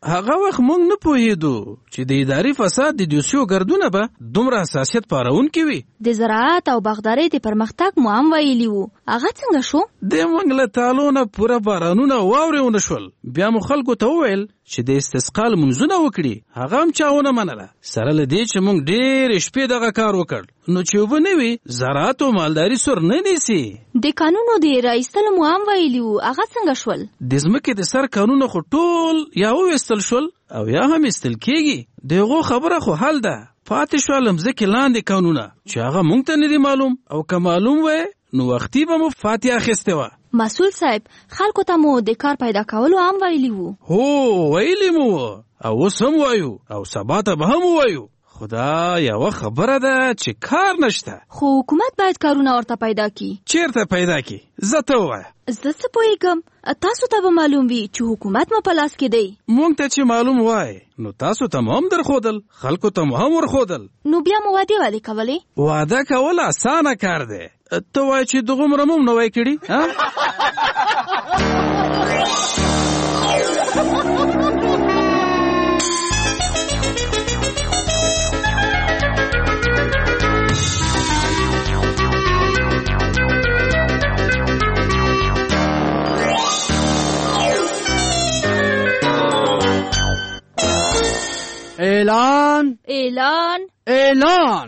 هغه وخت مونږ نه پوهېدو چې د اداري فساد د دوسیو ګردونه به دومره حساسیت پارونکي وي. د زراعت او باغدارۍ د پرمختګ مو هم ویلي وو، هغه څنګه شو؟ د مونږ له تالو نه پوره بارانونه واورې ونه شول. بیا مو خلکو ته وویل چې د استسقا لمونځونه وکړي، هغه هم چا ونه منله. سره له دې چې مونږ ډېرې شپې دغه کار وکړ، نو چې اوبه نه وي زراعت او مالداري سور نه نیسي. د قانونو د رایستلو مو هم ویلي وو، هغه څنګه شول؟ د ځمکې د سر قانونه خو ټول یا وویستل شول او یا هم ایستل کېږي. د هغو خبره خو حل ده. پاتې شوه له مځکې لاندې قانونه چې هغه مونږ ته نه دي معلوم، او که معلوم وی نو وختي به مو فاتحه اخیستې وه. مسئول صاحب، خلکو ته مو د کار پیدا کولو هم ویلي وو. هو ویلي مو او اوس هم وایو او سبا ته به هم وایو. خدا یوه خبره ده چې کار نشته. خو حکومت باید کارونه ورته پیدا کی. چیرته پیدا کی؟ زه ته ووایه. زه څه پوهېږم، تاسو ته به معلوم وي چې حکومت مو په لاس کې دی. مونږ ته چې معلوم وای نو تاسو ته مو هم درښودل، خلکو ته مو هم ورښودل. نو بیا مو وعدې وعدې کولې؟ واده کول اسانه کار دی. ته وایې چې دغومره مو هم نه وای کړي. اعلان اعلان اعلان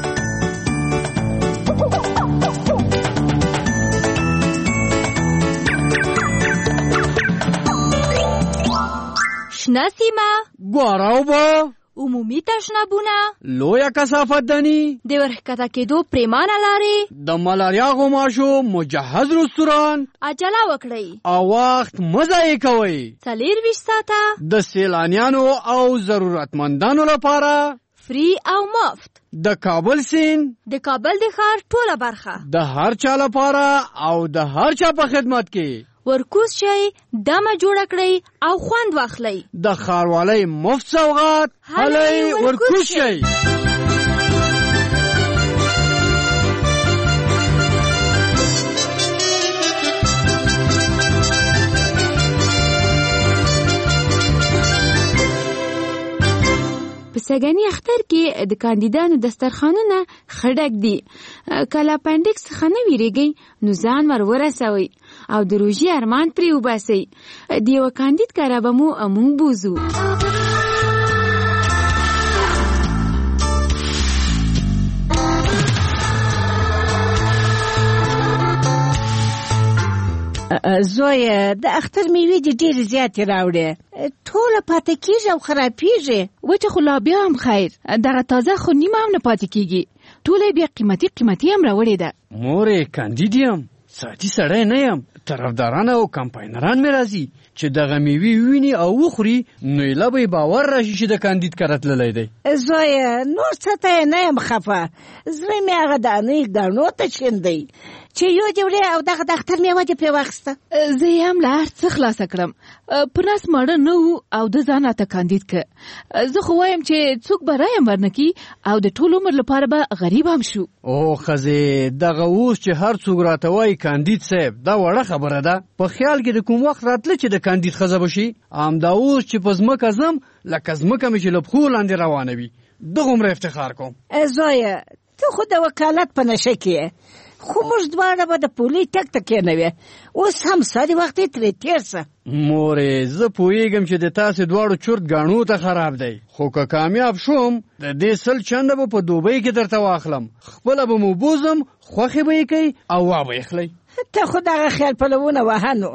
شنه سیمه، ګواراوبه، عمومي تشنابونه، لویه کثافت دني، د ورښکته کېدو پریمانه لارې، د ملاریا غوماشو مجهز رستوران. عجله وکړئ او وخت مه ضایع کوئ. څلېرویشت ساعته د سیلانیانو او ضرورتمندانو لپاره فری او مفت. د کابل سیند، د کابل د ښار ټوله برخه، د هر چا لپاره او د هر چا په خدمت کې. ورکوز شئ، دمه جوړه کړئ او خوند واخلئ. د ښاروالۍ مفت سوغات، هلئ ورکوز شئ. په سګنی اختر کې د کاندیدانو دسترخوانونه خډک دي. کله اپنډکس څخه نه ویریږئ نو ځان ور ورسوئ او د روژې ارمان پرې وباسئ. د یوه کاندید کره به مو مونږ بوزو. زویه د اختر میوې دې ډېرې زیاتې راوړې، ټوله پاتې کېږي او خرابېږي. وچه خو لا بیا هم خیر، دغه تازه خو نیمه هم نه پاتې کېږي، ټوله بیا قیمتي قیمتي هم راوړې ده. مورې کاندید یم، ساعتي سړی نه یم. طرفداران او کمپاینران مې راځي چې دغه میوې وویني او وخوري، نو ایله به یې باور راشي چې د کاندید کره تللی دی. زویه نور څه ته یې نه یم خفه، زړه مې هغه دانې دانو ته شیندی چې یو دې وړې او دغه د اختر میوه دې پرې واخیسته. زه یې هم له هر څه خلاصه کړم، په نس ماړه نه و او د ځان راته کاندید که. زه خو وایم چې څوک به رایه ورنکي او د ټول عمر لپاره به غریب هم شو. او ښځې دغه اوس چې هر څوک راته وایي کاندید صاحب، دا وړه خبره ده. په خیال کې د کوم وخت راتله چې د کاندید ښځه به شي؟ همدا اوس چې په ځمکه ځم لکه ځمکه مې چې له پښو لاندې روانه وي، دغومره افتخار کوم. زویه ته خو د وکالت په نشه کې، خو موږ دواړه به د پولي ټک ته کېنوې، اوس هم ساري وخت یې ترې تېر شه. مورې زه پوهېږم چې د تاسې دواړو چورت ګاڼو ته خراب دی، خو که کامیاب شوم د دې سل چنده به په دوبۍ کې درته واخلم، خپله به مو بوزم، خوښې به یې کوئ او وا به یې خلئ. ته خو دغه خیال پلوونه وهنو.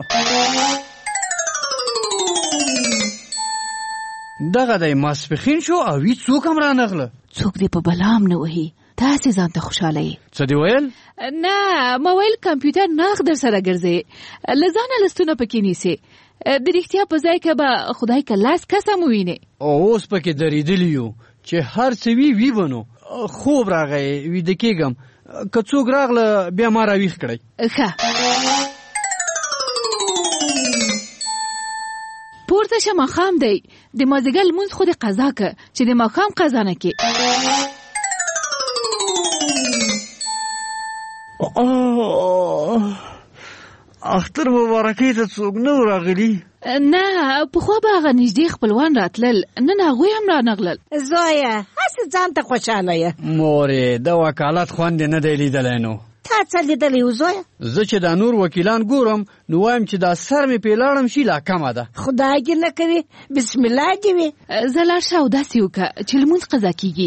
دغه دی ماسپښین شو او هېڅوک هم رانغله. څوک دې په بلا هم نه وهي، تاسې ځان ته خوشحاله یې. څه دې ویل؟ نه ما ویل کمپیوټر ناغ در سره ګرځې، له ځانه لستونه پکې نیسې، د رښتیا په ځای کې به خدای که لاس کسه مو وینې. اوس پکې درېدلي یو چې هر څه وي وي بنو. خوب راغی، ویده کېږم، که څوک راغله بیا ما راویښ کړئ. ښه پورته شه، ماښام دی، د مازدیګر لمونځ خو دې قضا که چې د ماښام قضا نه کې. اختر مبارکي ته څوک نه راغلي؟ نه پخوا به هغه نږدې خپلوان راتلل، نن هغوی هم رانغلل. زویه هسې ځان ته خوشحاله یې. مورې د وکالت خوند نه دی لیدلی نو. تا څه لیدلی و زویه؟ زه چې دا نور وکیلان ګورم نو وایم چې دا سر مې پې لاړم شي لا کمه ده. خدای دې نه کوي، بسم الله دې وي. زه لاړ شه او داسې وکړه چې لمونځ قضا کېږي.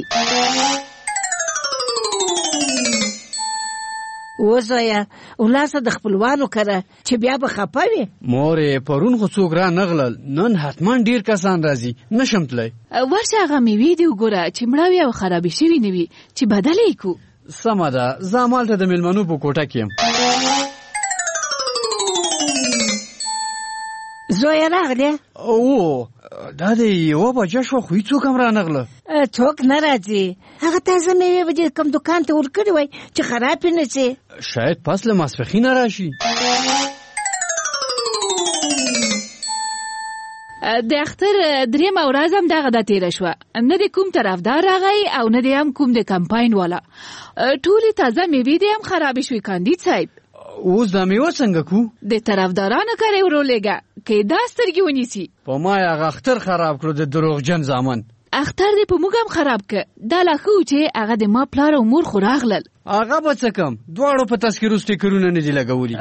و زویه ولاسه د خپلوانو کره چې بیا به خفه وي. مورې پرون خو څوک را نغلل، نن حتما ډیر کسان راځي، نشم تلی. ورشه هغه میوې دې وګوره چې مړاوې او خرابې شوي نه وي چې بدله یې کړو. سمه ده، زه همالته د میلمنو په کوټه کې یم. زویه راغلی؟ او دا د یوه بجه شوه خو هېڅوک هم رانغله. څوک نه راځي، هغه تازه میوې به دې کوم دوکان ته ورکړې وای چې خراب یې نه شي. شاید پس له ماسپښینه راشي. د اختر درېیمه ورځ هم دغه ده تېره شوه، نه د کوم طرفدار راغی او نه د هم کوم د کمپاین والا. ټولې تازه میوې دې هم خرابې شوې کاندید صاحب. اوس دا میوه څنګه کو؟ د طرفدارانو کرې ورولېږه که یې دا سترګې ونیسي. په ما یې هغه اختر خراب کړو د دروغجن زامن. اختر دې په موږ هم خراب که، دا لا ښه و چې هغه د ما پلار او مور خو راغلل. هغه به څه کم، دواړو په تذکرو سټیکرونه نه دي لګولي.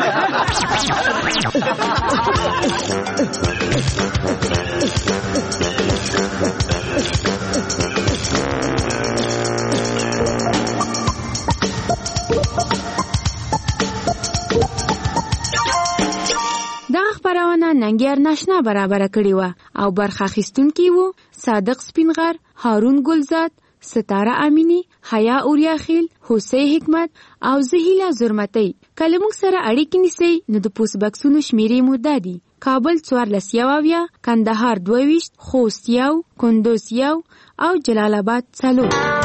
دا خبرونه ننګیار ناشنا برابر کړی و او برخه اخیستونکي وو صادق سپینغر، هارون ګلزاد، ستاره امینی، حیا اوریاخیل، حسین حکمت او زهیلا زرمتی. کله موږ سره اړیکې نیسئ نو د پوسټ بکسونو شمیرې مو دا دي: کابل څوارلس یو اویا، کندهار دوه ویشت، خوست یو، کندوز یو او جلال آباد څلور.